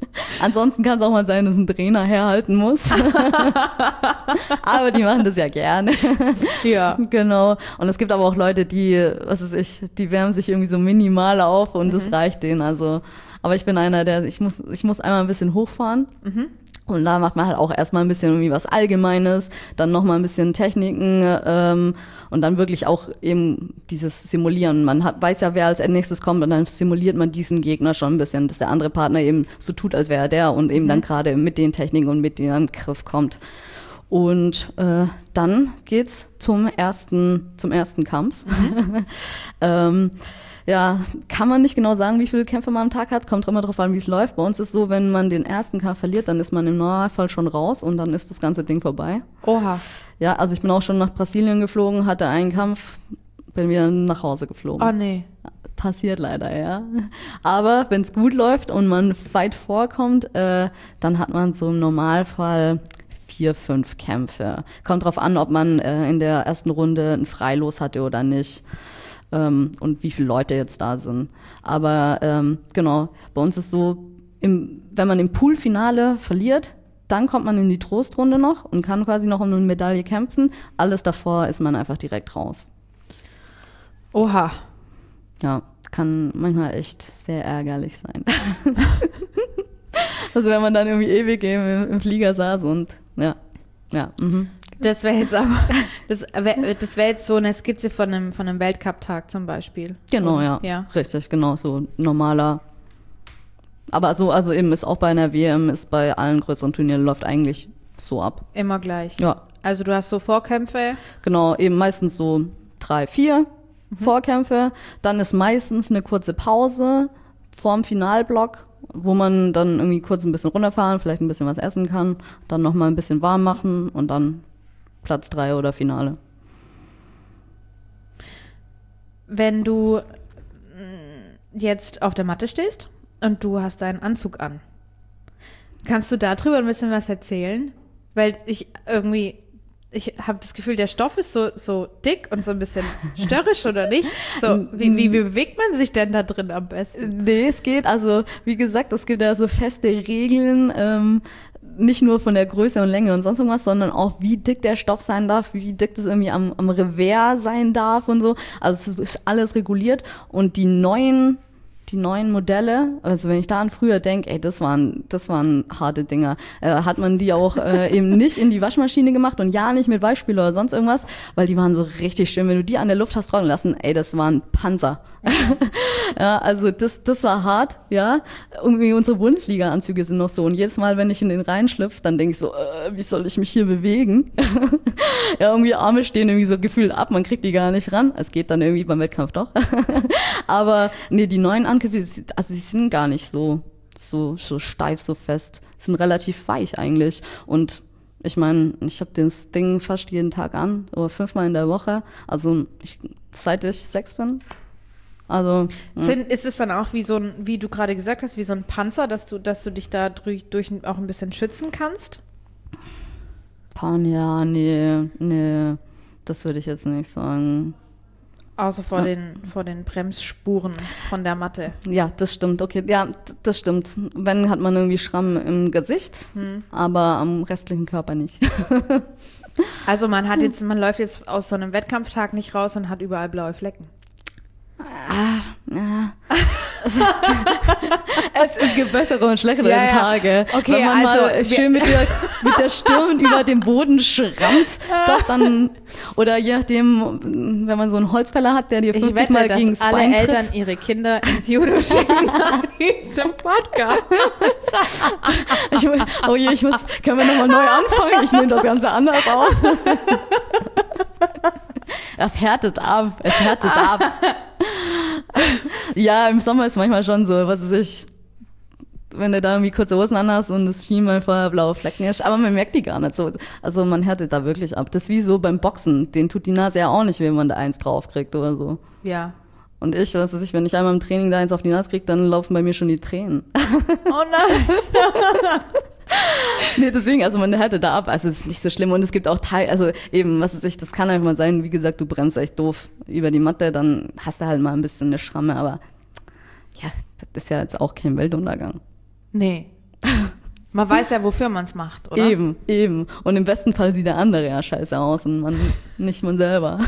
Ansonsten kann es auch mal sein, dass ein Trainer herhalten muss. Aber die machen das ja gerne. Ja. Genau. Und es gibt aber auch Leute, die, was weiß ich, die wärmen sich irgendwie so minimal auf und mhm. das reicht denen. Also, aber ich bin einer, der, ich muss, ich muss einmal ein bisschen hochfahren. Mhm. Und da macht man halt auch erstmal ein bisschen irgendwie was Allgemeines, dann nochmal ein bisschen Techniken ähm, und dann wirklich auch eben dieses Simulieren. Man hat, weiß ja, wer als nächstes kommt und dann simuliert man diesen Gegner schon ein bisschen, dass der andere Partner eben so tut, als wäre er der und eben mhm. dann gerade mit den Techniken und mit denen Griff kommt. Und äh, dann geht's zum ersten, zum ersten Kampf. Mhm. ähm, Ja, kann man nicht genau sagen, wie viele Kämpfe man am Tag hat, kommt immer darauf an, wie es läuft. Bei uns ist so, wenn man den ersten Kampf verliert, dann ist man im Normalfall schon raus und dann ist das ganze Ding vorbei. Oha. Ja, also ich bin auch schon nach Brasilien geflogen, hatte einen Kampf, bin wieder nach Hause geflogen. Oh nee. Passiert leider, ja. Aber wenn es gut läuft und man weit vorkommt, äh, dann hat man so im Normalfall vier, fünf Kämpfe. Kommt drauf an, ob man äh, in der ersten Runde ein Freilos hatte oder nicht. Ähm, und wie viele Leute jetzt da sind. Aber ähm, genau, bei uns ist so, im, wenn man im Poolfinale verliert, dann kommt man in die Trostrunde noch und kann quasi noch um eine Medaille kämpfen. Alles davor ist man einfach direkt raus. Oha. Ja, kann manchmal echt sehr ärgerlich sein. Also wenn man dann irgendwie ewig im, im Flieger saß und ja, ja, mhm. Das wäre jetzt aber, das wäre das wär jetzt so eine Skizze von einem, von einem Weltcup-Tag zum Beispiel. Genau, Und, ja. ja. Richtig, genau, so normaler. Aber so, also eben ist auch bei einer W M, ist bei allen größeren Turnieren, läuft eigentlich so ab. Immer gleich. Ja. Also du hast so Vorkämpfe. Genau, eben meistens so drei, vier mhm. Vorkämpfe. Dann ist meistens eine kurze Pause vorm Finalblock, wo man dann irgendwie kurz ein bisschen runterfahren, vielleicht ein bisschen was essen kann, dann nochmal ein bisschen warm machen und dann Platz drei oder Finale. Wenn du jetzt auf der Matte stehst und du hast deinen Anzug an, kannst du darüber ein bisschen was erzählen? Weil ich irgendwie, ich habe das Gefühl, der Stoff ist so, so dick und so ein bisschen störrisch, oder nicht? So, wie, wie, wie bewegt man sich denn da drin am besten? Nee, es geht, also wie gesagt, es gibt ja so feste Regeln, ähm, nicht nur von der Größe und Länge und sonst irgendwas, sondern auch, wie dick der Stoff sein darf, wie dick das irgendwie am, am Revers sein darf und so. Also es ist alles reguliert und die neuen die neuen Modelle, also wenn ich da an früher denke, ey, das waren, das waren harte Dinger. Äh, hat man die auch äh, eben nicht in die Waschmaschine gemacht und ja nicht mit Weichspüler oder sonst irgendwas, weil die waren so richtig schön. Wenn du die an der Luft hast trocknen lassen, ey, das waren Panzer. Ja, also das, das war hart, ja. Irgendwie unsere Bundesliga-Anzüge sind noch so und jedes Mal, wenn ich in den reinschlüpfe, dann denke ich so, äh, wie soll ich mich hier bewegen? Ja, irgendwie Arme stehen irgendwie so gefühlt ab, man kriegt die gar nicht ran. Es geht dann irgendwie beim Wettkampf doch. Aber nee, die neuen Angriffe, also die sind gar nicht so, so, so steif, so fest. Die sind relativ weich eigentlich. Und ich meine, ich habe das Ding fast jeden Tag an, oder fünfmal in der Woche. Also ich, seit ich sechs bin. Also sind, ist es dann auch wie so ein, wie du gerade gesagt hast, wie so ein Panzer, dass du, dass du dich da durch, durch auch ein bisschen schützen kannst? Ja, nee, nee, das würde ich jetzt nicht sagen. Außer vor, ja. den, vor den Bremsspuren von der Matte. Ja, das stimmt, okay, ja, das stimmt. Wenn, hat man irgendwie Schramm im Gesicht, hm. aber am restlichen Körper nicht. Also man hat jetzt, man läuft jetzt aus so einem Wettkampftag nicht raus und hat überall blaue Flecken. Ah, ja. es, es gibt bessere und schlechtere ja, ja. Tage. Okay, wenn man also mal schön mit der, mit der Stirn über den Boden schrammt, doch dann, oder je nachdem, wenn man so einen Holzfäller hat, der dir fünfzig wette, Mal gegen das Bein tritt. Alle Eltern ihre Kinder ins Judo schicken nach diesem Podcast. ich, oh je, ich muss, können wir nochmal neu anfangen? Ich nehme das Ganze anders auf. Das härtet ab, es härtet ab. Ja, im Sommer ist manchmal schon so, was weiß ich, wenn du da irgendwie kurze Hosen anhast und das Ski mal voller blaue Flecken ist, aber man merkt die gar nicht so. Also man härtet da wirklich ab. Das ist wie so beim Boxen, den tut die Nase ja auch nicht, wenn man da eins draufkriegt oder so. Ja. Und ich, was weiß ich, wenn ich einmal im Training da eins auf die Nase kriege, dann laufen bei mir schon die Tränen. Oh nein! Nee, deswegen, also man härtet da ab, also es ist nicht so schlimm und es gibt auch Teil, also eben, was weiß ich, das kann einfach mal sein, wie gesagt, du bremst echt doof über die Matte, dann hast du halt mal ein bisschen eine Schramme, aber ja, das ist ja jetzt auch kein Weltuntergang. Nee. Man weiß ja, wofür man es macht, oder? Eben, eben. Und im besten Fall sieht der andere ja scheiße aus und man nicht man selber.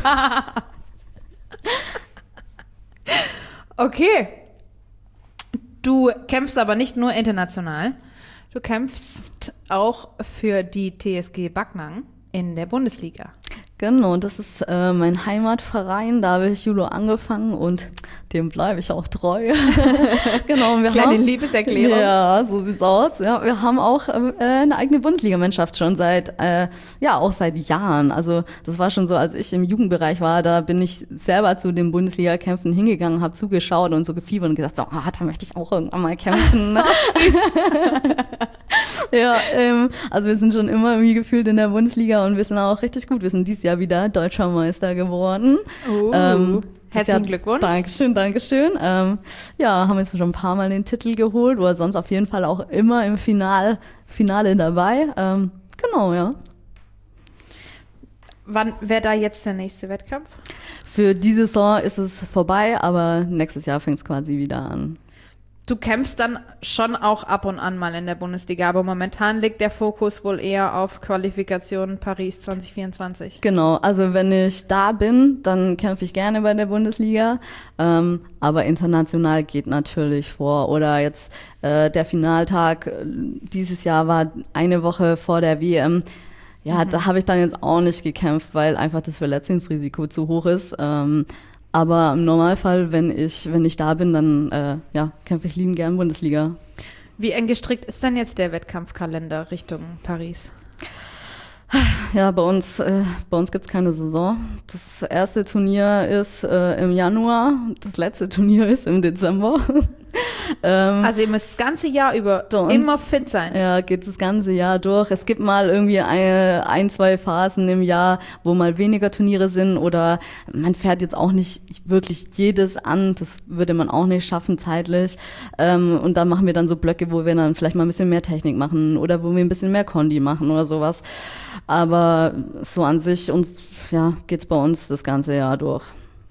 Okay. Du kämpfst aber nicht nur international. Du kämpfst auch für die T S G Backnang in der Bundesliga. Genau, das ist äh, mein Heimatverein, da habe ich Judo angefangen und dem bleibe ich auch treu. Genau, wir Kleine haben, Liebeserklärung. Ja, so sieht's aus. Ja, wir haben auch äh, eine eigene Bundesligamannschaft schon seit, äh, ja, auch seit Jahren. Also das war schon so, als ich im Jugendbereich war, da bin ich selber zu den Bundesliga-Kämpfen hingegangen, habe zugeschaut und so gefiebert und gesagt, so, ah, da möchte ich auch irgendwann mal kämpfen. Ja, ähm, also wir sind schon immer irgendwie gefühlt in der Bundesliga und wir sind auch richtig gut. Wir sind dieses Jahr wieder Deutscher Meister geworden. Oh, ähm, herzlichen Jahr, Glückwunsch. Dankeschön, Dankeschön. Ähm, ja, haben jetzt schon ein paar Mal den Titel geholt oder sonst auf jeden Fall auch immer im Final, Finale dabei. Ähm, genau, ja. Wann wäre da jetzt der nächste Wettkampf? Für diese Saison ist es vorbei, aber nächstes Jahr fängt es quasi wieder an. Du kämpfst dann schon auch ab und an mal in der Bundesliga, aber momentan liegt der Fokus wohl eher auf Qualifikation Paris zwanzig vierundzwanzig. Genau, also wenn ich da bin, dann kämpfe ich gerne bei der Bundesliga, ähm, aber international geht natürlich vor. Oder jetzt äh, der Finaltag äh, dieses Jahr war eine Woche vor der W M. Ja, mhm. Da habe ich dann jetzt auch nicht gekämpft, weil einfach das Verletzungsrisiko zu hoch ist. Ähm, Aber im Normalfall, wenn ich, wenn ich da bin, dann äh, ja, kämpfe ich liebend gern Bundesliga. Wie eng gestrickt ist denn jetzt der Wettkampfkalender Richtung Paris? Ja, bei uns, äh, bei uns gibt's keine Saison. Das erste Turnier ist äh, im Januar, das letzte Turnier ist im Dezember. ähm, also ihr müsst das ganze Jahr über uns, immer fit sein. Ja, geht das ganze Jahr durch. Es gibt mal irgendwie eine, ein, zwei Phasen im Jahr, wo mal weniger Turniere sind oder man fährt jetzt auch nicht wirklich jedes an. Das würde man auch nicht schaffen zeitlich. Ähm, und da machen wir dann so Blöcke, wo wir dann vielleicht mal ein bisschen mehr Technik machen oder wo wir ein bisschen mehr Kondi machen oder sowas. Aber so an sich uns, ja, geht's bei uns das ganze Jahr durch.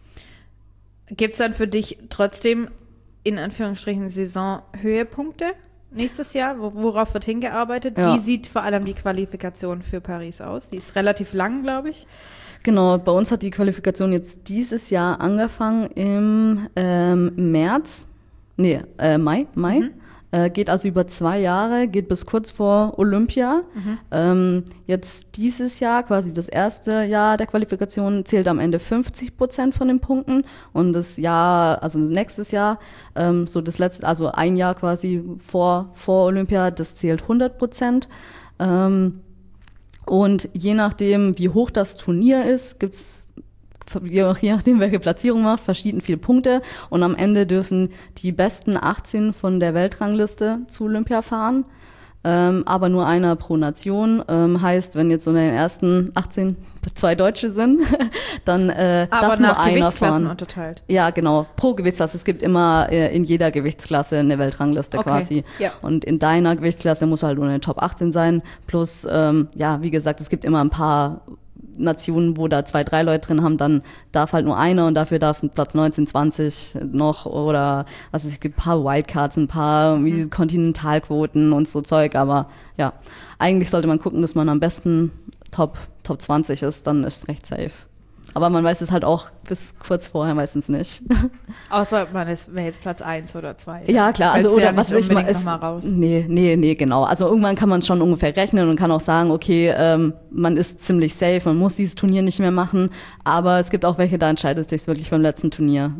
Gibt's dann für dich trotzdem in Anführungsstrichen Saisonhöhepunkte nächstes Jahr? Worauf wird hingearbeitet? Ja. Wie sieht vor allem die Qualifikation für Paris aus? Die ist relativ lang, glaube ich. Genau, bei uns hat die Qualifikation jetzt dieses Jahr angefangen im ähm, März, nee, äh, Mai, Mai. Mhm. Äh, geht also über zwei Jahre, geht bis kurz vor Olympia. Mhm. Ähm, jetzt dieses Jahr, quasi das erste Jahr der Qualifikation, zählt am Ende fünfzig Prozent von den Punkten. Und das Jahr, also nächstes Jahr, ähm, so das letzte, also ein Jahr quasi vor, vor Olympia, das zählt hundert Prozent. Ähm, und je nachdem, wie hoch das Turnier ist, gibt's je nachdem, welche Platzierung macht, verschieden viele Punkte. Und am Ende dürfen die besten achtzehn von der Weltrangliste zu Olympia fahren. Ähm, aber nur einer pro Nation. Ähm, heißt, wenn jetzt so in den ersten achtzehn zwei Deutsche sind, dann äh, aber darf nach nur einer Gewichtsklassen fahren. Unterteilt. Ja, genau. Pro Gewichtsklasse. Es gibt immer äh, in jeder Gewichtsklasse eine Weltrangliste okay. quasi. Ja. Und in deiner Gewichtsklasse muss halt nur eine Top achtzehn sein. Plus, ähm, ja, wie gesagt, es gibt immer ein paar Nationen, wo da zwei, drei Leute drin haben, dann darf halt nur einer und dafür darf Platz neunzehn, zwanzig noch oder was es gibt, ein paar Wildcards, ein paar mhm. Kontinentalquoten und so Zeug, aber ja, eigentlich sollte man gucken, dass man am besten Top, Top zwanzig ist, dann ist es recht safe. Aber man weiß es halt auch bis kurz vorher meistens nicht. Außer man ist wäre jetzt Platz eins oder zwei. Ja, klar. Also, oder ja was ich mal ist, raus. Nee, nee, nee, genau. Also irgendwann kann man schon ungefähr rechnen und kann auch sagen, okay, ähm, man ist ziemlich safe, man muss dieses Turnier nicht mehr machen. Aber es gibt auch welche, da entscheidet sich wirklich beim letzten Turnier.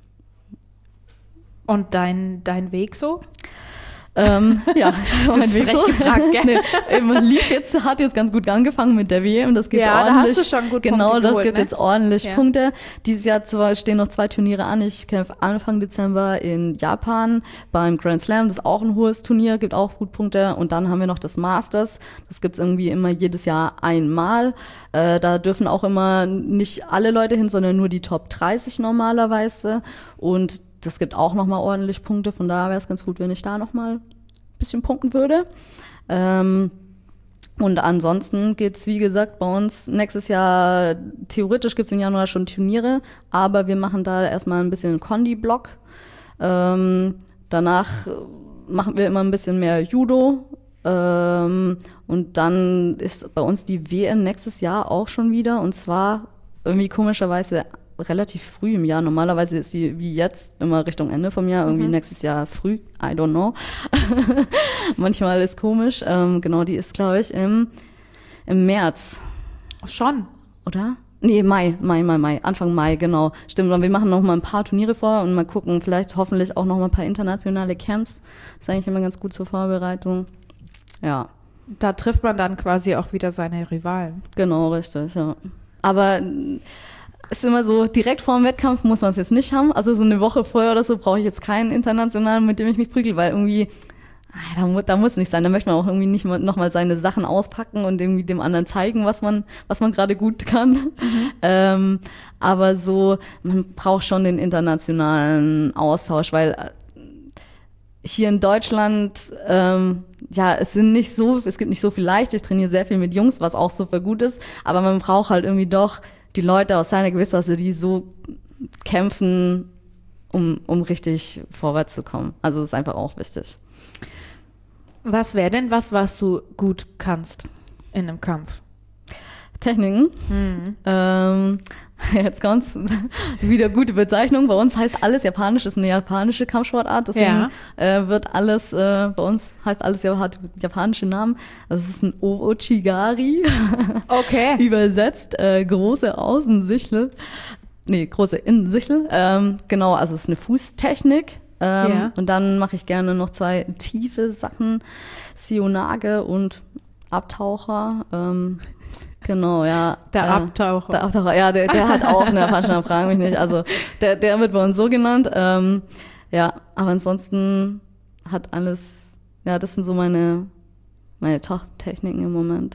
Und dein, dein Weg so? Ähm, ja, mein Weg so. Gefragt, gell? Nee, man lief jetzt, hat jetzt ganz gut angefangen mit der W M, das gibt ja, ordentlich. Da hast du schon gut genau, Punkte das geholt, gibt ne? jetzt ordentlich ja. Punkte. Dieses Jahr zwar stehen noch zwei Turniere an. Ich kämpfe Anfang Dezember in Japan beim Grand Slam. Das ist auch ein hohes Turnier, gibt auch gut Punkte. Und dann haben wir noch das Masters. Das gibt's irgendwie immer jedes Jahr einmal. Äh, da dürfen auch immer nicht alle Leute hin, sondern nur die Top dreißig normalerweise. Und das gibt auch nochmal ordentlich Punkte. Von daher wäre es ganz gut, wenn ich da nochmal bisschen punkten würde. Ähm, und ansonsten geht's, wie gesagt, bei uns nächstes Jahr, theoretisch gibt's im Januar schon Turniere, aber wir machen da erstmal ein bisschen Kondi-Block. Ähm, danach machen wir immer ein bisschen mehr Judo. Ähm, und dann ist bei uns die W M nächstes Jahr auch schon wieder. Und zwar irgendwie komischerweise relativ früh im Jahr. Normalerweise ist sie wie jetzt immer Richtung Ende vom Jahr, irgendwie mhm. nächstes Jahr früh. I don't know. Manchmal ist komisch. Ähm, genau, die ist, glaube ich, im, im März. Schon. Oder? Nee, Mai, Mai, Mai, Mai, Anfang Mai, genau. Stimmt, und wir machen noch mal ein paar Turniere vor und mal gucken, vielleicht hoffentlich auch noch mal ein paar internationale Camps. Das ist eigentlich immer ganz gut zur Vorbereitung. Ja. Da trifft man dann quasi auch wieder seine Rivalen. Genau, richtig, ja. Aber es ist immer so, direkt vor dem Wettkampf muss man es jetzt nicht haben. Also so eine Woche vorher oder so brauche ich jetzt keinen internationalen, mit dem ich mich prügel, weil irgendwie Da, mu- da muss nicht sein, da möchte man auch irgendwie nicht mal, noch mal seine Sachen auspacken und irgendwie dem anderen zeigen, was man, was man gerade gut kann. Mhm. Ähm, aber so, man braucht schon den internationalen Austausch, weil äh, hier in Deutschland, ähm, ja, es sind nicht so, es gibt nicht so viel leicht, ich trainiere sehr viel mit Jungs, was auch super gut ist, aber man braucht halt irgendwie doch die Leute aus seiner Gewissheit, die so kämpfen, um, um richtig vorwärts zu kommen. Also das ist einfach auch wichtig. Was wäre denn was, was du gut kannst in einem Kampf? Techniken. Mhm. Ähm, jetzt kommt's. Wieder gute Bezeichnung. Bei uns heißt alles Japanisch, ist eine japanische Kampfsportart. Deswegen ja. äh, wird alles, äh, bei uns heißt alles, hat japanische Namen. Das ist ein Ouchigari. Okay. Übersetzt, äh, große Außensichel. Nee, große Innensichel. Ähm, genau, also es ist eine Fußtechnik. Ähm, ja. Und dann mache ich gerne noch zwei tiefe Sachen, Seoinage und Abtaucher. Ähm, genau, ja. Der äh, Abtaucher. Der Abtaucher, ja, der, der hat auch eine Faschner, fragen mich nicht. Also der, der wird bei uns so genannt. Ähm, ja, aber ansonsten hat alles, ja, das sind so meine, meine Top-Techniken im Moment.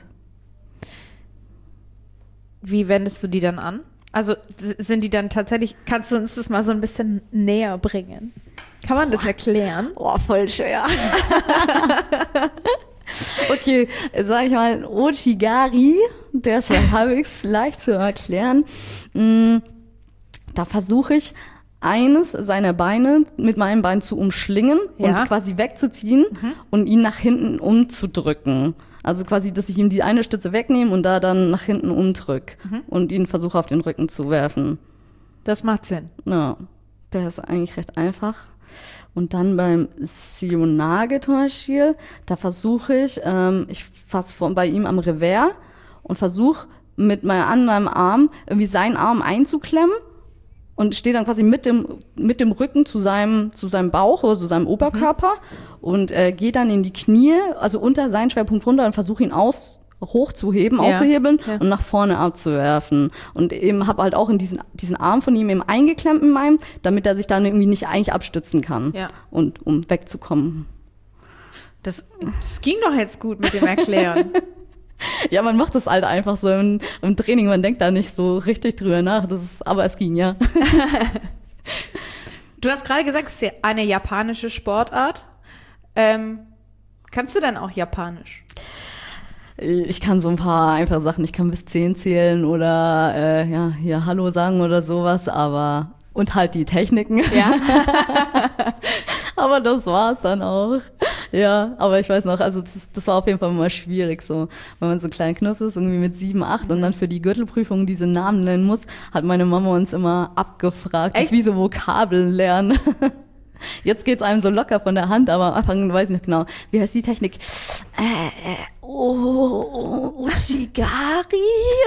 Wie wendest du die dann an? Also sind die dann tatsächlich, kannst du uns das mal so ein bisschen näher bringen? Kann man das Boah. erklären? Boah, voll schwer. Okay, sag ich mal, Ouchigari, der ist ja halbwegs leicht zu erklären. Da versuche ich, eines seiner Beine mit meinem Bein zu umschlingen ja. und quasi wegzuziehen mhm. und ihn nach hinten umzudrücken. Also quasi, dass ich ihm die eine Stütze wegnehme und da dann nach hinten umdrück mhm. und ihn versuche auf den Rücken zu werfen. Das macht Sinn. Ja, der ist eigentlich recht einfach. Und dann beim Seoinage zum Beispiel, da versuche ich, ähm, ich fasse bei ihm am Revers und versuche mit meinem anderen Arm irgendwie seinen Arm einzuklemmen und stehe dann quasi mit dem, mit dem Rücken zu seinem, zu seinem Bauch oder zu seinem Oberkörper mhm. und äh, gehe dann in die Knie, also unter seinen Schwerpunkt runter und versuche ihn aus, hochzuheben, ja. auszuhebeln ja. und nach vorne abzuwerfen. Und eben habe halt auch in diesen, diesen Arm von ihm eben eingeklemmt in meinem, damit er sich dann irgendwie nicht eigentlich abstützen kann. Ja. Und um wegzukommen. Das, das ging doch jetzt gut mit dem Erklären. Ja, man macht das halt einfach so im, im Training, man denkt da nicht so richtig drüber nach, das ist, aber es ging ja. Du hast gerade gesagt, es ist ja eine japanische Sportart. Ähm, kannst du dann auch Japanisch? Ich kann so ein paar einfache Sachen, ich kann bis zehn zählen oder äh, ja, hier Hallo sagen oder sowas, aber und halt die Techniken. Ja. Aber das war's dann auch. Ja, aber ich weiß noch, also das, das war auf jeden Fall immer schwierig, so, wenn man so klein Knopf ist, irgendwie mit sieben, acht und dann für die Gürtelprüfung diese Namen nennen muss, hat meine Mama uns immer abgefragt. Echt? Das ist wie so Vokabeln lernen. Jetzt geht's einem so locker von der Hand, aber am Anfang weiß ich nicht genau. Wie heißt die Technik? Äh, äh, oh, Ouchigari.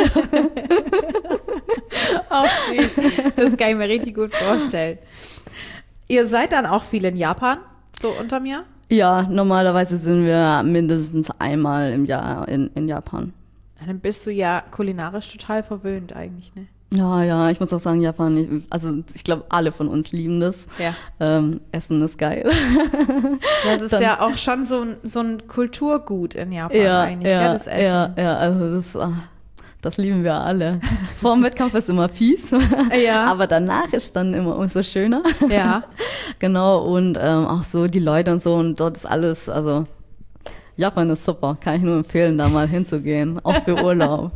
Oh, süß. Das kann ich mir richtig gut vorstellen. Ihr seid dann auch viel in Japan, so unterm Jahr? Ja, normalerweise sind wir mindestens einmal im Jahr in, in Japan. Dann bist du ja kulinarisch total verwöhnt eigentlich, ne? Ja, ja, ich muss auch sagen, Japan, also ich glaube, alle von uns lieben das. Ja. Ähm, Essen ist geil. Das ist Dann, ja auch schon so ein, so ein Kulturgut in Japan ja, eigentlich, ja, gell, das Essen. Ja, ja, also das, ach, das lieben wir alle. Vor dem Wettkampf ist immer fies, ja. aber danach ist dann immer umso schöner. Ja. Genau, und ähm, auch so die Leute und so und dort ist alles, also Japan ist super, kann ich nur empfehlen, da mal hinzugehen, auch für Urlaub.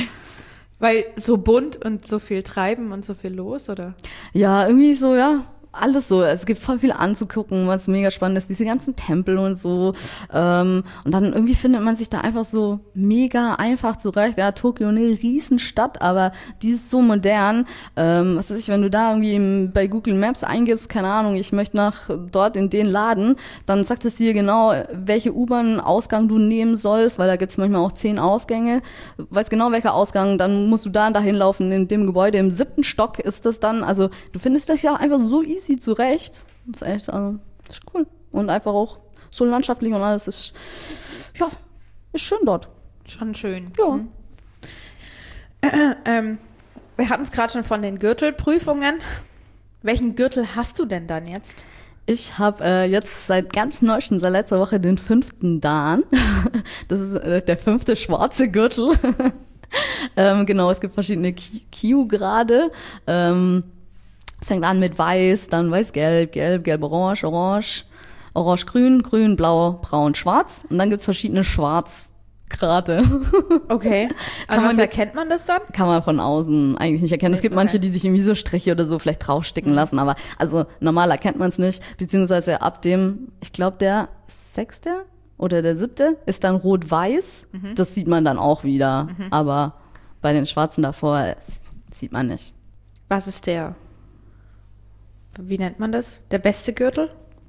Weil so bunt und so viel treiben und so viel los, oder? Ja, irgendwie so, ja. alles so. Es gibt voll viel anzugucken, was mega spannend ist. Diese ganzen Tempel und so. Ähm, und dann irgendwie findet man sich da einfach so mega einfach zurecht. Ja, Tokio, eine Riesenstadt, aber die ist so modern. Ähm, was weiß ich, wenn du da irgendwie im, bei Google Maps eingibst, keine Ahnung, ich möchte nach dort in den Laden, dann sagt es dir genau, welche U-Bahn-Ausgang du nehmen sollst, weil da gibt's manchmal auch zehn Ausgänge. Weiß genau, welcher Ausgang, dann musst du da und dahin laufen, in dem Gebäude. Im siebten Stock ist das dann. Also du findest das ja einfach so easy zurecht. Das ist echt, also, das ist cool. Und einfach auch so landschaftlich und alles ist, ja, ist schön dort. Schon schön. Ja. Mhm. Ähm, wir hatten es gerade schon von den Gürtelprüfungen. Welchen Gürtel hast du denn dann jetzt? Ich habe äh, jetzt seit ganz neuestem, seit letzter Woche den fünften Dan. Das ist äh, der fünfte schwarze Gürtel. ähm, genau, es gibt verschiedene Q-Grade. Ähm, es fängt an mit weiß, dann weiß-gelb, gelb, gelb-orange, orange, orange-grün, grün, blau, braun, schwarz. Und dann gibt's verschiedene Schwarzgrade. Okay. Kann Also man was jetzt- erkennt man das dann? Kann man von außen eigentlich nicht erkennen. Es gibt Okay. manche, die sich irgendwie so Striche oder so vielleicht draufsticken lassen, aber also normal erkennt man es nicht. Beziehungsweise ab dem, ich glaube der sechste oder der siebte ist dann rot-weiß. Das sieht man dann auch wieder. Aber bei den Schwarzen davor das sieht man nicht. Was ist der? Wie nennt man das? Der beste Gürtel?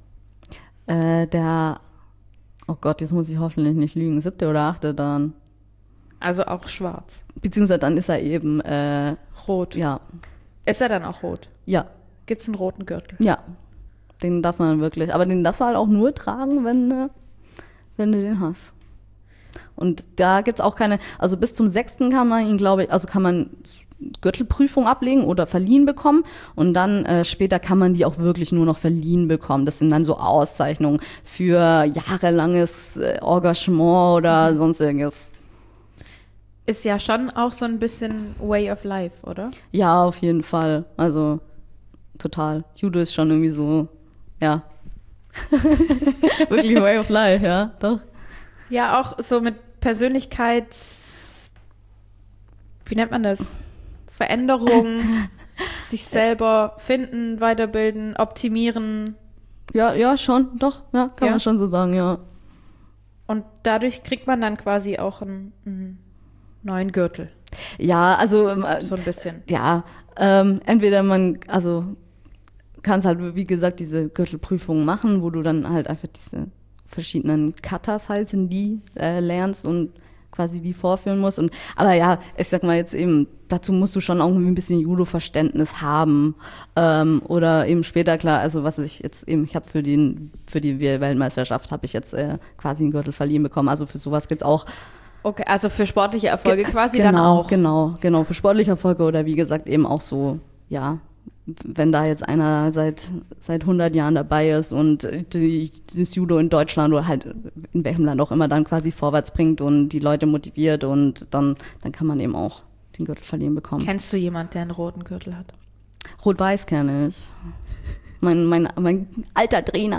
Äh, der, oh Gott, jetzt muss ich hoffentlich nicht lügen, siebte oder achte dann. Also auch schwarz. Beziehungsweise dann ist er eben, äh, Rot. ja, Ist er dann auch rot? ja, Gibt es einen roten Gürtel? ja. Den darf man wirklich, aber den darfst du halt auch nur tragen, wenn, äh, wenn du den hast. Und da gibt's auch keine, also bis zum sechsten kann man ihn, glaube ich, also kann man Gürtelprüfung ablegen oder verliehen bekommen und dann äh, später kann man die auch wirklich nur noch verliehen bekommen. Das sind dann so Auszeichnungen für jahrelanges äh, Engagement oder sonstiges. Ist ja schon auch so ein bisschen Way of Life, oder? Ja, auf jeden Fall. Also total. Judo ist schon irgendwie so, ja. Wirklich Way of Life, ja, doch. Ja, auch so mit Persönlichkeits... Wie nennt man das? Veränderung, sich selber finden, weiterbilden, optimieren. Ja, ja, schon, doch, ja, kann Ja? man schon so sagen, ja. Und dadurch kriegt man dann quasi auch einen, einen neuen Gürtel. Ja, also, ähm, So ein bisschen. ja, ähm, entweder man, also kannst halt, wie gesagt, diese Gürtelprüfung machen, wo du dann halt einfach diese verschiedenen Katas heißen, die äh, lernst und quasi die vorführen musst. Und, aber ja, ich sag mal jetzt eben, dazu musst du schon irgendwie ein bisschen Judo-Verständnis haben. Ähm, oder eben später, klar, also was ich jetzt eben, ich habe für den, für die Weltmeisterschaft habe ich jetzt äh, quasi einen Gürtel verliehen bekommen. Also für sowas gibt's auch. Okay, also für sportliche Erfolge quasi genau, dann auch. Genau, genau, für sportliche Erfolge oder wie gesagt eben auch so, ja, wenn da jetzt einer seit seit hundert Jahren dabei ist und die, das Judo in Deutschland oder halt in welchem Land auch immer dann quasi vorwärts bringt und die Leute motiviert und dann, dann kann man eben auch den Gürtel verliehen bekommen. Kennst du jemanden, der einen roten Gürtel hat? Rot-Weiß kenne ich. Mein, mein, mein alter Trainer.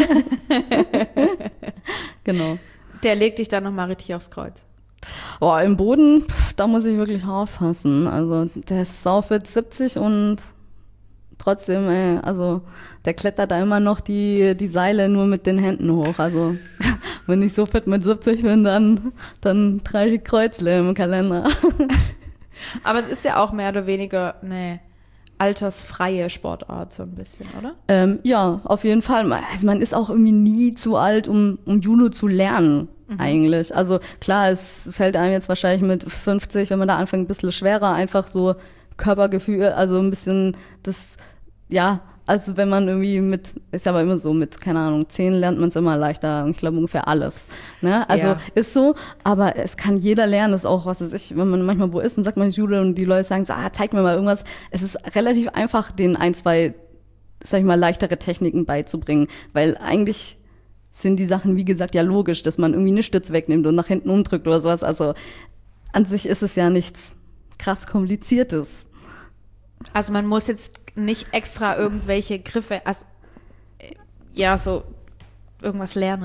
Genau. Der legt dich dann nochmal richtig aufs Kreuz. Boah, im Boden, pf, da muss ich wirklich aufpassen. Also der ist saufit siebzig und trotzdem, ey, also der klettert da immer noch die, die Seile nur mit den Händen hoch. Also wenn ich so fit mit siebzig bin, dann, dann drei Kreuzle im Kalender. Aber es ist ja auch mehr oder weniger eine altersfreie Sportart, so ein bisschen, oder? Ähm, ja, auf jeden Fall. Also man ist auch irgendwie nie zu alt, um, um Judo zu lernen, eigentlich. Also klar, es fällt einem jetzt wahrscheinlich mit fünfzig, wenn man da anfängt, ein bisschen schwerer, einfach so Körpergefühl, also ein bisschen das, ja, also wenn man irgendwie mit, ist ja aber immer so, mit, keine Ahnung, zehn lernt man es immer leichter, ich glaube ungefähr alles. Ne? Also Ja. ist so, aber es kann jeder lernen, das ist auch, was weiß ich, wenn man manchmal wo ist und sagt man Judo und die Leute sagen so, ah, zeig mir mal irgendwas. Es ist relativ einfach, den ein, zwei, sag ich mal, leichtere Techniken beizubringen, weil eigentlich sind die Sachen, wie gesagt, ja logisch, dass man irgendwie eine Stütze wegnimmt und nach hinten umdrückt oder sowas. Also an sich ist es ja nichts krass Kompliziertes. Also man muss jetzt nicht extra irgendwelche Griffe, also äh, ja, so irgendwas lernen.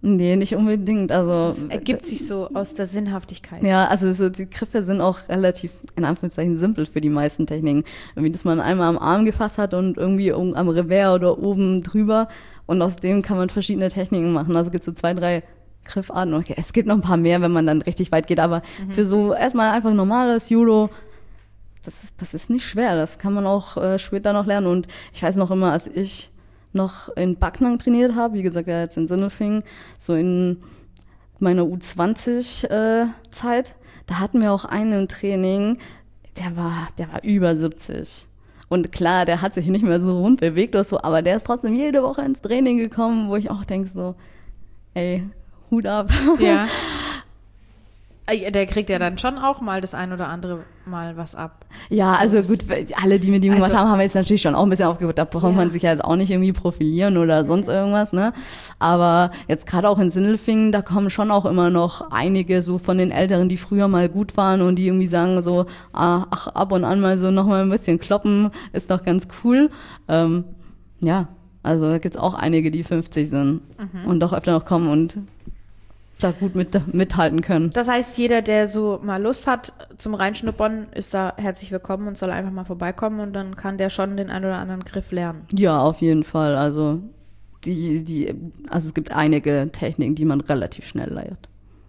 Nee, nicht unbedingt. Also Es ergibt sich so aus der Sinnhaftigkeit. ja, also so die Griffe sind auch relativ, in Anführungszeichen, simpel für die meisten Techniken. Irgendwie, dass man einmal am Arm gefasst hat und irgendwie am Revers oder oben drüber. Und aus dem kann man verschiedene Techniken machen. Also gibt es so zwei, drei Griffarten. Okay, es gibt noch ein paar mehr, wenn man dann richtig weit geht. Aber mhm. für so erstmal einfach normales Judo, das ist, das ist nicht schwer. Das kann man auch äh, später noch lernen. Und ich weiß noch immer, als ich noch in Backnang trainiert habe, wie gesagt, ja jetzt in Sindelfingen, so in meiner U zwanzig Zeit, äh, da hatten wir auch einen im Training, der war, der war über siebzig. Und klar, der hat sich nicht mehr so rund bewegt oder so, aber der ist trotzdem jede Woche ins Training gekommen, wo ich auch denke so, ey, Hut ab. Ja. Der kriegt ja dann schon auch mal das ein oder andere Mal was ab. Ja, also gut, alle, die mit ihm also, gemacht haben, haben jetzt natürlich schon auch ein bisschen aufgebaut. Da braucht ja. man sich ja jetzt auch nicht irgendwie profilieren oder sonst irgendwas, ne? Aber jetzt gerade auch in Sindelfingen, da kommen schon auch immer noch einige so von den Älteren, die früher mal gut waren und die irgendwie sagen so, ach, ab und an mal so nochmal ein bisschen kloppen, ist doch ganz cool. Ähm, ja, also da gibt's auch einige, die fünfzig sind mhm. und doch öfter noch kommen und da gut mit, mithalten können. Das heißt, jeder, der so mal Lust hat zum Reinschnuppern, ist da herzlich willkommen und soll einfach mal vorbeikommen und dann kann der schon den einen oder anderen Griff lernen. Ja, auf jeden Fall. Also die, die, also es gibt einige Techniken, die man relativ schnell lernt.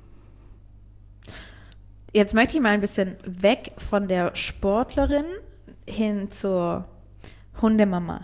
Jetzt möchte ich mal ein bisschen weg von der Sportlerin hin zur Hundemama.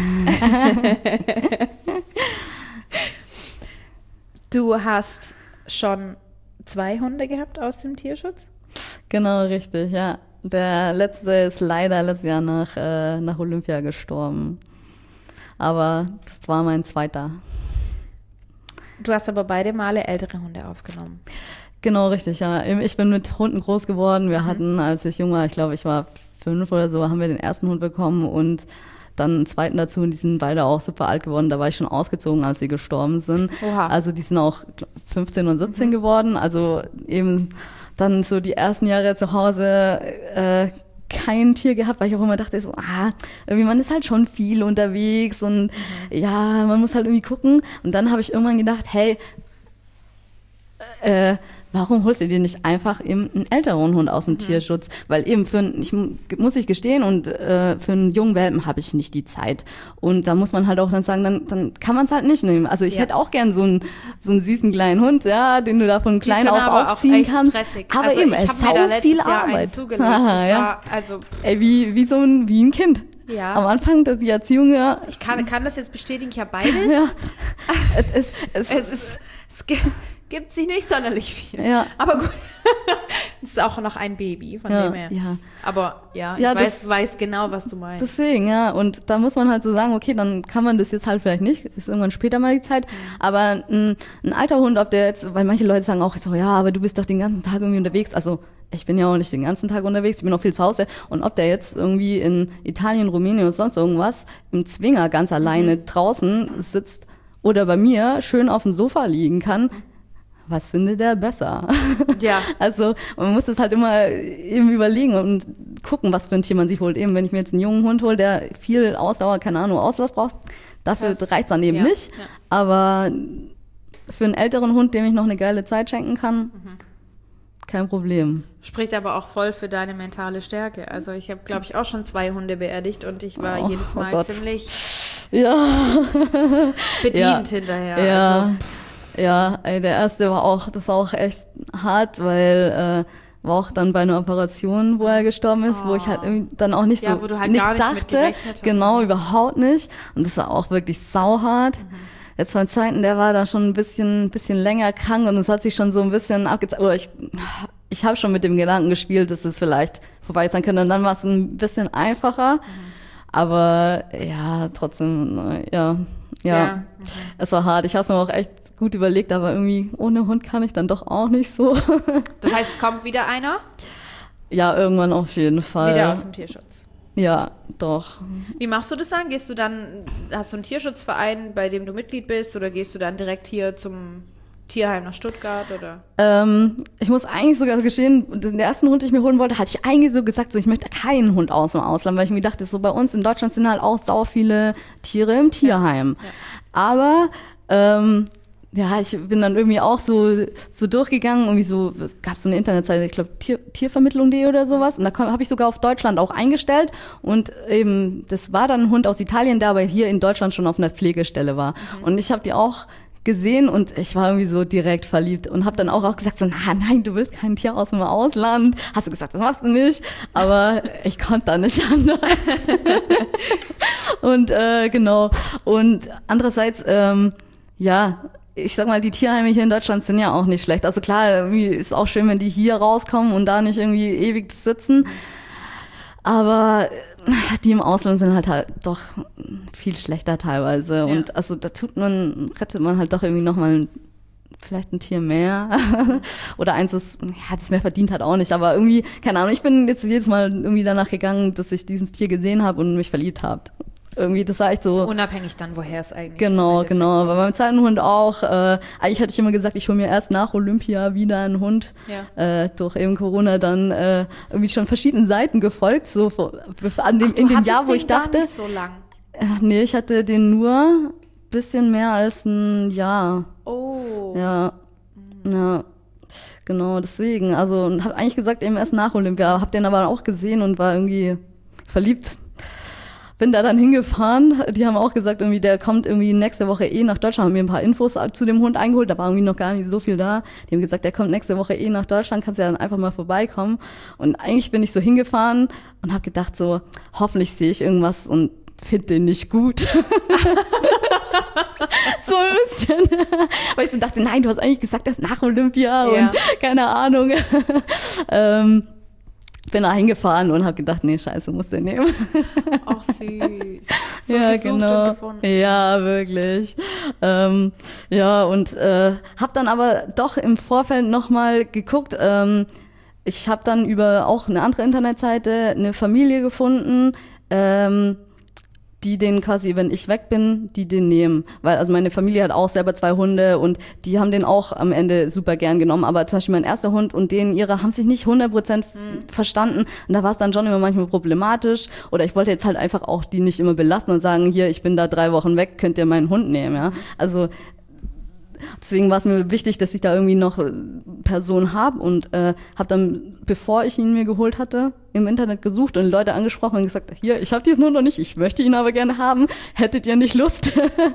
Du hast schon zwei Hunde gehabt aus dem Tierschutz? Genau, richtig, ja. Der letzte ist leider letztes Jahr nach, äh, nach Olympia gestorben. Aber das war mein zweiter. Du hast aber beide Male ältere Hunde aufgenommen. Genau, richtig, ja. Ich bin mit Hunden groß geworden. Wir mhm. hatten, als ich jung war, ich glaube, ich war fünf oder so, haben wir den ersten Hund bekommen und dann einen zweiten dazu und die sind beide auch super alt geworden. Da war ich schon ausgezogen, als sie gestorben sind. Oha. Also die sind auch fünfzehn und siebzehn mhm. geworden. Also eben dann so die ersten Jahre zu Hause äh, kein Tier gehabt, weil ich auch immer dachte so, ah, irgendwie man ist halt schon viel unterwegs und mhm. ja, man muss halt irgendwie gucken. Und dann habe ich irgendwann gedacht, hey, äh, warum holst du dir nicht einfach eben einen älteren Hund aus dem mhm. Tierschutz? Weil eben für einen, ich muss ich gestehen, und äh, für einen jungen Welpen habe ich nicht die Zeit. Und da muss man halt auch dann sagen, dann, dann kann man es halt nicht nehmen. Also ich ja. hätte auch gern so einen, so einen süßen kleinen Hund, ja, den du da von klein auf aufziehen kannst. Stressig. Aber also eben, es ist sau viel Arbeit. Aha, ja. war, also Ey, wie, wie so ein, wie ein Kind. Ja. Am Anfang die Erziehung, ja. Ich kann, kann das jetzt bestätigen, ich habe beides. Ja. es, es, es ist, es gibt gibt sich nicht sonderlich viel. Ja. Aber gut, es ist auch noch ein Baby, von ja, dem her. Ja. Aber ja, ich ja, weiß, das, weiß genau, was du meinst. Deswegen, ja. Und da muss man halt so sagen, okay, dann kann man das jetzt halt vielleicht nicht, ist irgendwann später mal die Zeit. Mhm. Aber ein, ein alter Hund, ob der jetzt, weil manche Leute sagen auch so, ja, aber du bist doch den ganzen Tag irgendwie unterwegs. Also ich bin ja auch nicht den ganzen Tag unterwegs, ich bin auch viel zu Hause. Und ob der jetzt irgendwie in Italien, Rumänien oder sonst irgendwas im Zwinger ganz alleine mhm. draußen sitzt oder bei mir schön auf dem Sofa liegen kann, was findet er besser? Ja. Also man muss das halt immer eben überlegen und gucken, was für ein Tier man sich holt. Eben, wenn ich mir jetzt einen jungen Hund hole, der viel Ausdauer, keine Ahnung, Auslass braucht, dafür reicht es dann eben ja. nicht. Ja. Aber für einen älteren Hund, dem ich noch eine geile Zeit schenken kann, mhm. kein Problem. Spricht aber auch voll für deine mentale Stärke. Also ich habe, glaube ich, auch schon zwei Hunde beerdigt und ich war oh, jedes Mal oh ziemlich ja. bedient ja. hinterher. Ja. Also, Ja, ey, der erste war auch, das war auch echt hart, weil äh, war auch dann bei einer Operation, wo er gestorben ist, oh. wo ich halt dann auch nicht so ja, wo du halt nicht gar nicht dachte, mit gerechnet hast. Genau, überhaupt nicht. Und das war auch wirklich sauhart. Mhm. Jetzt von Zeiten, der war da schon ein bisschen, bisschen länger krank und es hat sich schon so ein bisschen abgezeigt. Oder ich, ich habe schon mit dem Gedanken gespielt, dass es vielleicht vorbei sein könnte. Und dann war es ein bisschen einfacher. Mhm. Aber ja, trotzdem, ja, ja, ja. Mhm. Es war hart. Ich habe es mir auch echt gut überlegt, aber irgendwie ohne Hund kann ich dann doch auch nicht so. Das heißt, es kommt wieder einer? Ja, irgendwann auf jeden Fall. Wieder aus dem Tierschutz? Ja, doch. Wie machst du das dann? Gehst du dann, hast du einen Tierschutzverein, bei dem du Mitglied bist, oder gehst du dann direkt hier zum Tierheim nach Stuttgart, oder? Ähm, ich muss eigentlich sogar gestehen, den ersten Hund, den ich mir holen wollte, hatte ich eigentlich so gesagt, so ich möchte keinen Hund aus dem Ausland, weil ich mir dachte, so bei uns in Deutschland sind halt auch sau viele Tiere im Tierheim. Ja. Ja. Aber ähm, ja, ich bin dann irgendwie auch so, so durchgegangen, irgendwie so, es gab so eine Internetseite, ich glaube Tier, Tiervermittlung punkt de oder sowas, und da habe ich sogar auf Deutschland auch eingestellt, und eben, das war dann ein Hund aus Italien, der aber hier in Deutschland schon auf einer Pflegestelle war. Mhm. Und ich habe die auch gesehen und ich war irgendwie so direkt verliebt und habe dann auch, auch gesagt so, na, nein, du willst kein Tier aus dem Ausland. Hast du gesagt, das machst du nicht, aber ich konnte da nicht anders. Und äh, genau, und andererseits, ähm, ja, ich sag mal, die Tierheime hier in Deutschland sind ja auch nicht schlecht. Also klar, irgendwie ist auch schön, wenn die hier rauskommen und da nicht irgendwie ewig sitzen. Aber die im Ausland sind halt, halt doch viel schlechter teilweise. Ja. Und also da tut man, rettet man halt doch irgendwie nochmal vielleicht ein Tier mehr. Oder eins, das, ja, das mehr verdient hat auch nicht. Aber irgendwie, keine Ahnung, ich bin jetzt jedes Mal irgendwie danach gegangen, dass ich dieses Tier gesehen habe und mich verliebt habe. Irgendwie, das war echt so. Unabhängig dann, woher es eigentlich Genau, genau. Aber beim zweiten Hund auch. Äh, eigentlich hatte ich immer gesagt, ich hole mir erst nach Olympia wieder einen Hund. Ja. Äh, durch eben Corona dann äh, irgendwie schon verschiedenen Seiten gefolgt. So an dem, Ach, in dem Jahr, wo ich dachte. Gar nicht so lang. Äh, nee, ich hatte den nur ein bisschen mehr als ein Jahr. Oh. Ja. Mhm. Ja. Genau, deswegen. Also, und habe eigentlich gesagt, eben erst nach Olympia. Hab den aber auch gesehen und war irgendwie verliebt. Bin da dann hingefahren, die haben auch gesagt, irgendwie, der kommt irgendwie nächste Woche eh nach Deutschland, haben mir ein paar Infos zu dem Hund eingeholt, da war irgendwie noch gar nicht so viel da. Die haben gesagt, der kommt nächste Woche eh nach Deutschland, kannst ja dann einfach mal vorbeikommen. Und eigentlich bin ich so hingefahren und habe gedacht so, hoffentlich sehe ich irgendwas und finde den nicht gut. So ein bisschen. Weil ich so dachte, nein, du hast eigentlich gesagt, das ist nach Olympia ja. und keine Ahnung. ähm, bin da hingefahren und habe gedacht, nee, scheiße, muss den nehmen. Ach süß. So ja, gesucht genau. und gefunden. Ja, wirklich. Ähm, ja, und äh, habe dann aber doch im Vorfeld nochmal geguckt. Ähm, ich habe dann über auch eine andere Internetseite eine Familie gefunden, ähm, die den quasi, wenn ich weg bin, die den nehmen. Weil also meine Familie hat auch selber zwei Hunde und die haben den auch am Ende super gern genommen. Aber zum Beispiel mein erster Hund und den ihre haben sich nicht hundert Prozent mhm. verstanden. Und da war es dann schon immer manchmal problematisch. Oder ich wollte jetzt halt einfach auch die nicht immer belasten und sagen, hier, ich bin da drei Wochen weg, könnt ihr meinen Hund nehmen. Ja? Also deswegen war es mir wichtig, dass ich da irgendwie noch Personen habe und äh, habe dann, bevor ich ihn mir geholt hatte, im Internet gesucht und Leute angesprochen und gesagt, hier, ich habe diesen Hund noch nicht, ich möchte ihn aber gerne haben, hättet ihr nicht Lust,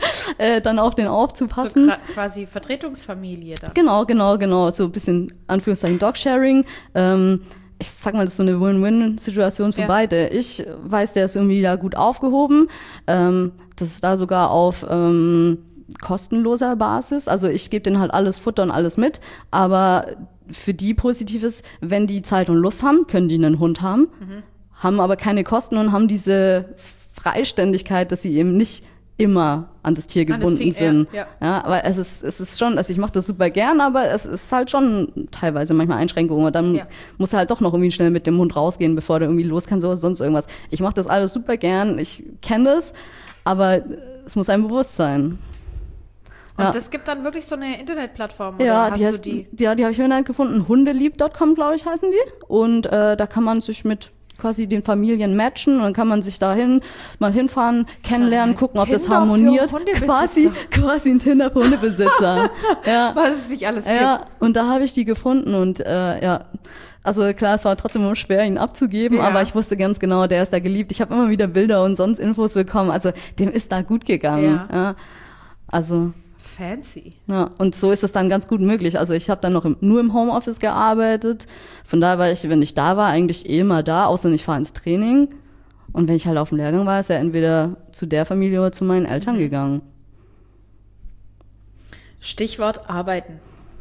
äh, dann auf den aufzupassen? So quasi Vertretungsfamilie dann. Genau, genau, genau, so ein bisschen Anführungszeichen Dogsharing. Ähm, ich sag mal, das ist so eine Win-Win-Situation für ja. beide. Ich weiß, der ist irgendwie da gut aufgehoben, ähm, das ist da sogar auf ähm, kostenloser Basis. Also ich gebe denen halt alles Futter und alles mit, aber für die positiv ist, wenn die Zeit und Lust haben, können die einen Hund haben, mhm. haben aber keine Kosten und haben diese Freiständigkeit, dass sie eben nicht immer an das Tier gebunden an das Tier, sind. Ja, ja. ja, aber es ist, es ist schon, also ich mache das super gern, aber es ist halt schon teilweise manchmal Einschränkungen. Und dann ja. muss er halt doch noch irgendwie schnell mit dem Hund rausgehen, bevor der irgendwie los kann, so sonst irgendwas. Ich mache das alles super gern, ich kenne das, aber es muss einem bewusst sein. Und ja. das gibt dann wirklich so eine Internetplattform, oder ja, hast die heißt, du die? Ja, die habe ich mir dann gefunden. hundelieb punkt com, glaube ich, heißen die. Und äh, da kann man sich mit quasi den Familien matchen und dann kann man sich dahin mal hinfahren, kennenlernen, ja, gucken, ob das harmoniert. Quasi, quasi ein Tinder für Hundebesitzer. Ja. Was es nicht alles gibt. Ja, und da habe ich die gefunden und äh, ja, also klar, es war trotzdem immer schwer, ihn abzugeben, ja. aber ich wusste ganz genau, der ist da geliebt. Ich habe immer wieder Bilder und sonst Infos bekommen, also dem ist da gut gegangen. Ja. Ja. Also fancy. Ja, und so ist es dann ganz gut möglich. Also ich habe dann noch im, nur im Homeoffice gearbeitet. Von daher war ich, wenn ich da war, eigentlich eh immer da, außer ich fahre ins Training. Und wenn ich halt auf dem Lehrgang war, ist er entweder zu der Familie oder zu meinen Eltern mhm. gegangen. Stichwort Arbeiten.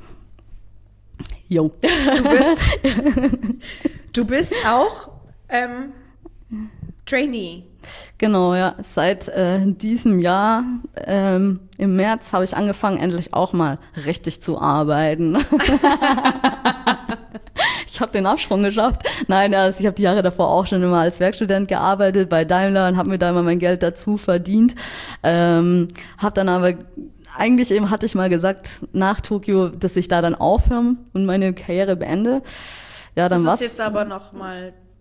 Jo. Du bist, du bist auch ähm, Trainee. Genau, ja. Seit äh, diesem Jahr, ähm, im März, habe ich angefangen, endlich auch mal richtig zu arbeiten. Ich habe den Absprung geschafft. Nein, also ich habe die Jahre davor auch schon immer als Werkstudent gearbeitet bei Daimler und habe mir da immer mein Geld dazu verdient. Ähm, habe dann aber, eigentlich eben hatte ich mal gesagt, nach Tokio, dass ich da dann aufhöre und meine Karriere beende. Ja, dann das was. ist jetzt aber noch mal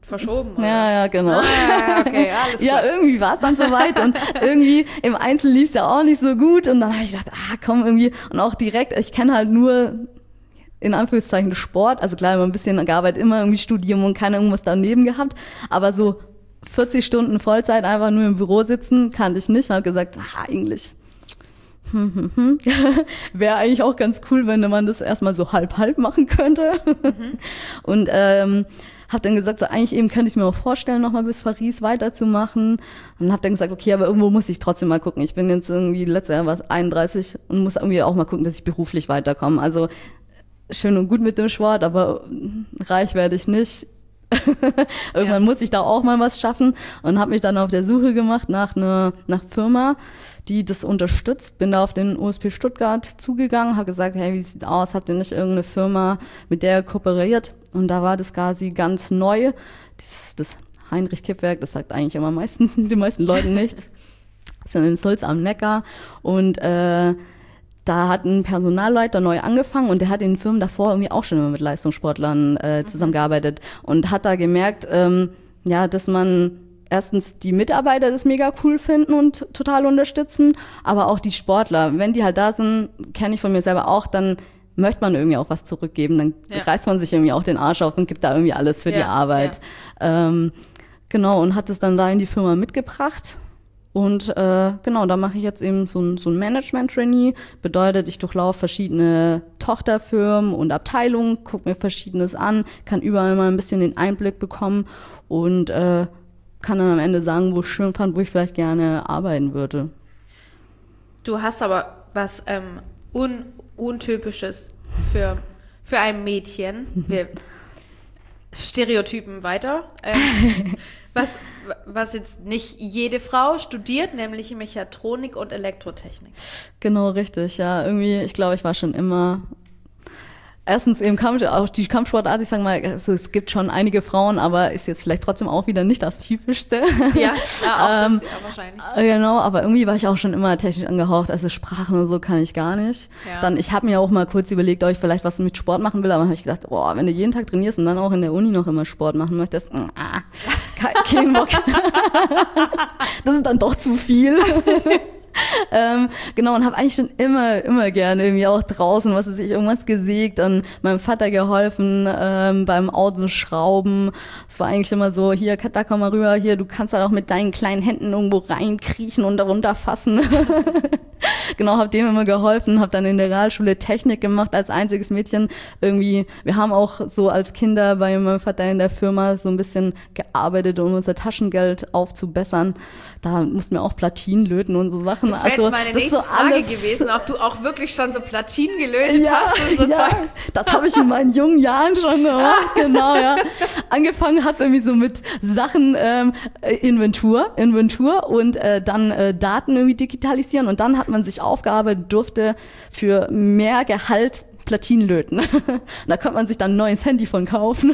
verschoben, oder? Ja, ja, genau. Ah, okay, alles ja, klar. irgendwie war es dann soweit und irgendwie im Einzel lief es ja auch nicht so gut und dann habe ich gedacht, ah, komm, irgendwie und auch direkt, ich kenne halt nur in Anführungszeichen Sport, also klar, immer ein bisschen gearbeitet, immer irgendwie Studium und keine irgendwas daneben gehabt, aber so vierzig Stunden Vollzeit einfach nur im Büro sitzen, kannte ich nicht, habe gesagt, ah, eigentlich hm, hm, hm. wäre eigentlich auch ganz cool, wenn man das erstmal so halb-halb machen könnte. Mhm. Und ähm, habe dann gesagt, so eigentlich eben könnte ich mir auch vorstellen, nochmal bis Paris weiterzumachen. Und habe dann gesagt, okay, aber irgendwo muss ich trotzdem mal gucken. Ich bin jetzt irgendwie letztes Jahr was einunddreißig und muss irgendwie auch mal gucken, dass ich beruflich weiterkomme. Also schön und gut mit dem Sport, aber reich werde ich nicht. Irgendwann ja. muss ich da auch mal was schaffen und habe mich dann auf der Suche gemacht nach einer nach Firma, die das unterstützt. Bin da auf den O S P Stuttgart zugegangen, habe gesagt, hey, wie sieht's aus? Habt ihr nicht irgendeine Firma, mit der ihr kooperiert? Und da war das quasi ganz neu. Das, das Heinrich-Kipp-Werk, das sagt eigentlich immer meistens den meisten Leuten nichts. Das ist in Sulz am Neckar und äh, da hat ein Personalleiter neu angefangen und der hat in den Firmen davor irgendwie auch schon immer mit Leistungssportlern äh, zusammengearbeitet und hat da gemerkt, ähm, ja, dass man erstens die Mitarbeiter das mega cool finden und total unterstützen, aber auch die Sportler, wenn die halt da sind, kenne ich von mir selber auch, dann möchte man irgendwie auch was zurückgeben, dann ja. reißt man sich irgendwie auch den Arsch auf und gibt da irgendwie alles für ja, die Arbeit. Ja. Ähm, genau, und hat es dann da in die Firma mitgebracht. Und äh, genau, da mache ich jetzt eben so ein, so ein Management-Trainee. Bedeutet, ich durchlaufe verschiedene Tochterfirmen und Abteilungen, gucke mir Verschiedenes an, kann überall mal ein bisschen den Einblick bekommen und äh, kann dann am Ende sagen, wo ich schön fand, wo ich vielleicht gerne arbeiten würde. Du hast aber was ähm, un, Untypisches für, für ein Mädchen. Wir Stereotypen weiter. Ähm, was, was jetzt nicht jede Frau studiert, nämlich Mechatronik und Elektrotechnik. Genau, richtig. Ja, irgendwie, ich glaube, ich war schon immer erstens eben Kampf, auch die Kampfsportart, ich sag mal, also es gibt schon einige Frauen, aber ist jetzt vielleicht trotzdem auch wieder nicht das Typischste. Ja, ja auch ähm, das, ja, wahrscheinlich. Genau, aber irgendwie war ich auch schon immer technisch angehaucht, also Sprachen und so kann ich gar nicht. Ja. Dann, ich habe mir auch mal kurz überlegt, ob ich vielleicht was mit Sport machen will, aber dann habe ich gedacht, boah, wenn du jeden Tag trainierst und dann auch in der Uni noch immer Sport machen möchtest, ah, kein Bock. Das ist dann doch zu viel. ähm, genau, und habe eigentlich schon immer, immer gerne irgendwie auch draußen, was weiß ich, irgendwas gesägt und meinem Vater geholfen ähm, beim Autoschrauben. Es war eigentlich immer so, hier, da komm mal rüber, hier, du kannst halt auch mit deinen kleinen Händen irgendwo reinkriechen und darunter fassen. Genau, habe dem immer geholfen, habe dann in der Realschule Technik gemacht als einziges Mädchen. Irgendwie, wir haben auch so als Kinder bei meinem Vater in der Firma so ein bisschen gearbeitet, um unser Taschengeld aufzubessern. Da mussten wir auch Platinen löten und so Sachen. Das wäre also, jetzt meine nächste so Frage alles gewesen, ob du auch wirklich schon so Platinen gelötet ja, hast. Und so ja, das habe ich in meinen jungen Jahren schon gemacht, genau, ja. Angefangen hat es irgendwie so mit Sachen, ähm, Inventur, Inventur und äh, dann äh, Daten irgendwie digitalisieren und dann hat man sich aufgearbeitet, durfte für mehr Gehalt Platinen löten. Da konnte man sich dann ein neues Handy von kaufen.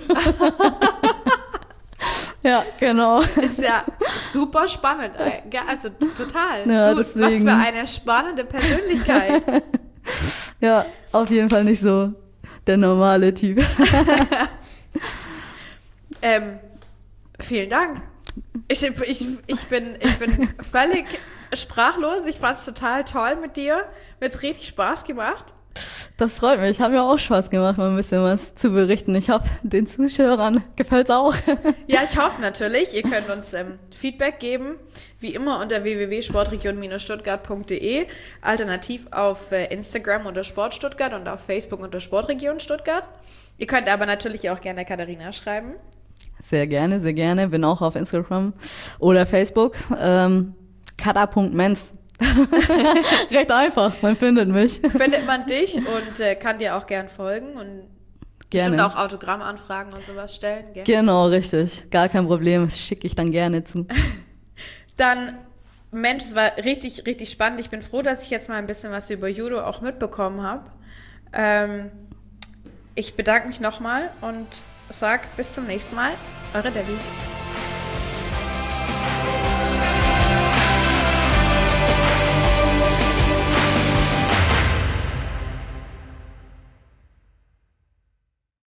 Ja, genau. Ist ja super spannend. Also total. Ja, du, deswegen. Was für eine spannende Persönlichkeit. Ja, auf jeden Fall nicht so der normale Typ. ähm, vielen Dank. Ich, ich, ich, bin, ich bin völlig sprachlos. Ich fand es total toll mit dir. Mir hat richtig Spaß gemacht. Das freut mich. Hat mir auch Spaß gemacht, mal ein bisschen was zu berichten. Ich hoffe, den Zuschauern gefällt's auch. Ja, ich hoffe natürlich. Ihr könnt uns ähm, Feedback geben, wie immer unter w w w punkt sportregion stuttgart punkt d e, alternativ auf äh, Instagram unter Sport Stuttgart und auf Facebook unter Sportregion Stuttgart. Ihr könnt aber natürlich auch gerne Katharina schreiben. Sehr gerne, sehr gerne. Bin auch auf Instagram oder Facebook. Ähm, kata punkt mens. Recht einfach, man findet mich. Findet man dich und äh, kann dir auch gern folgen und gerne. Bestimmt auch Autogrammanfragen und sowas stellen. Gell? Genau, richtig. Gar kein Problem. Schicke ich dann gerne zu. Dann, Mensch, es war richtig, richtig spannend. Ich bin froh, dass ich jetzt mal ein bisschen was über Judo auch mitbekommen habe. Ähm, ich bedanke mich nochmal und sag bis zum nächsten Mal. Eure Debbie.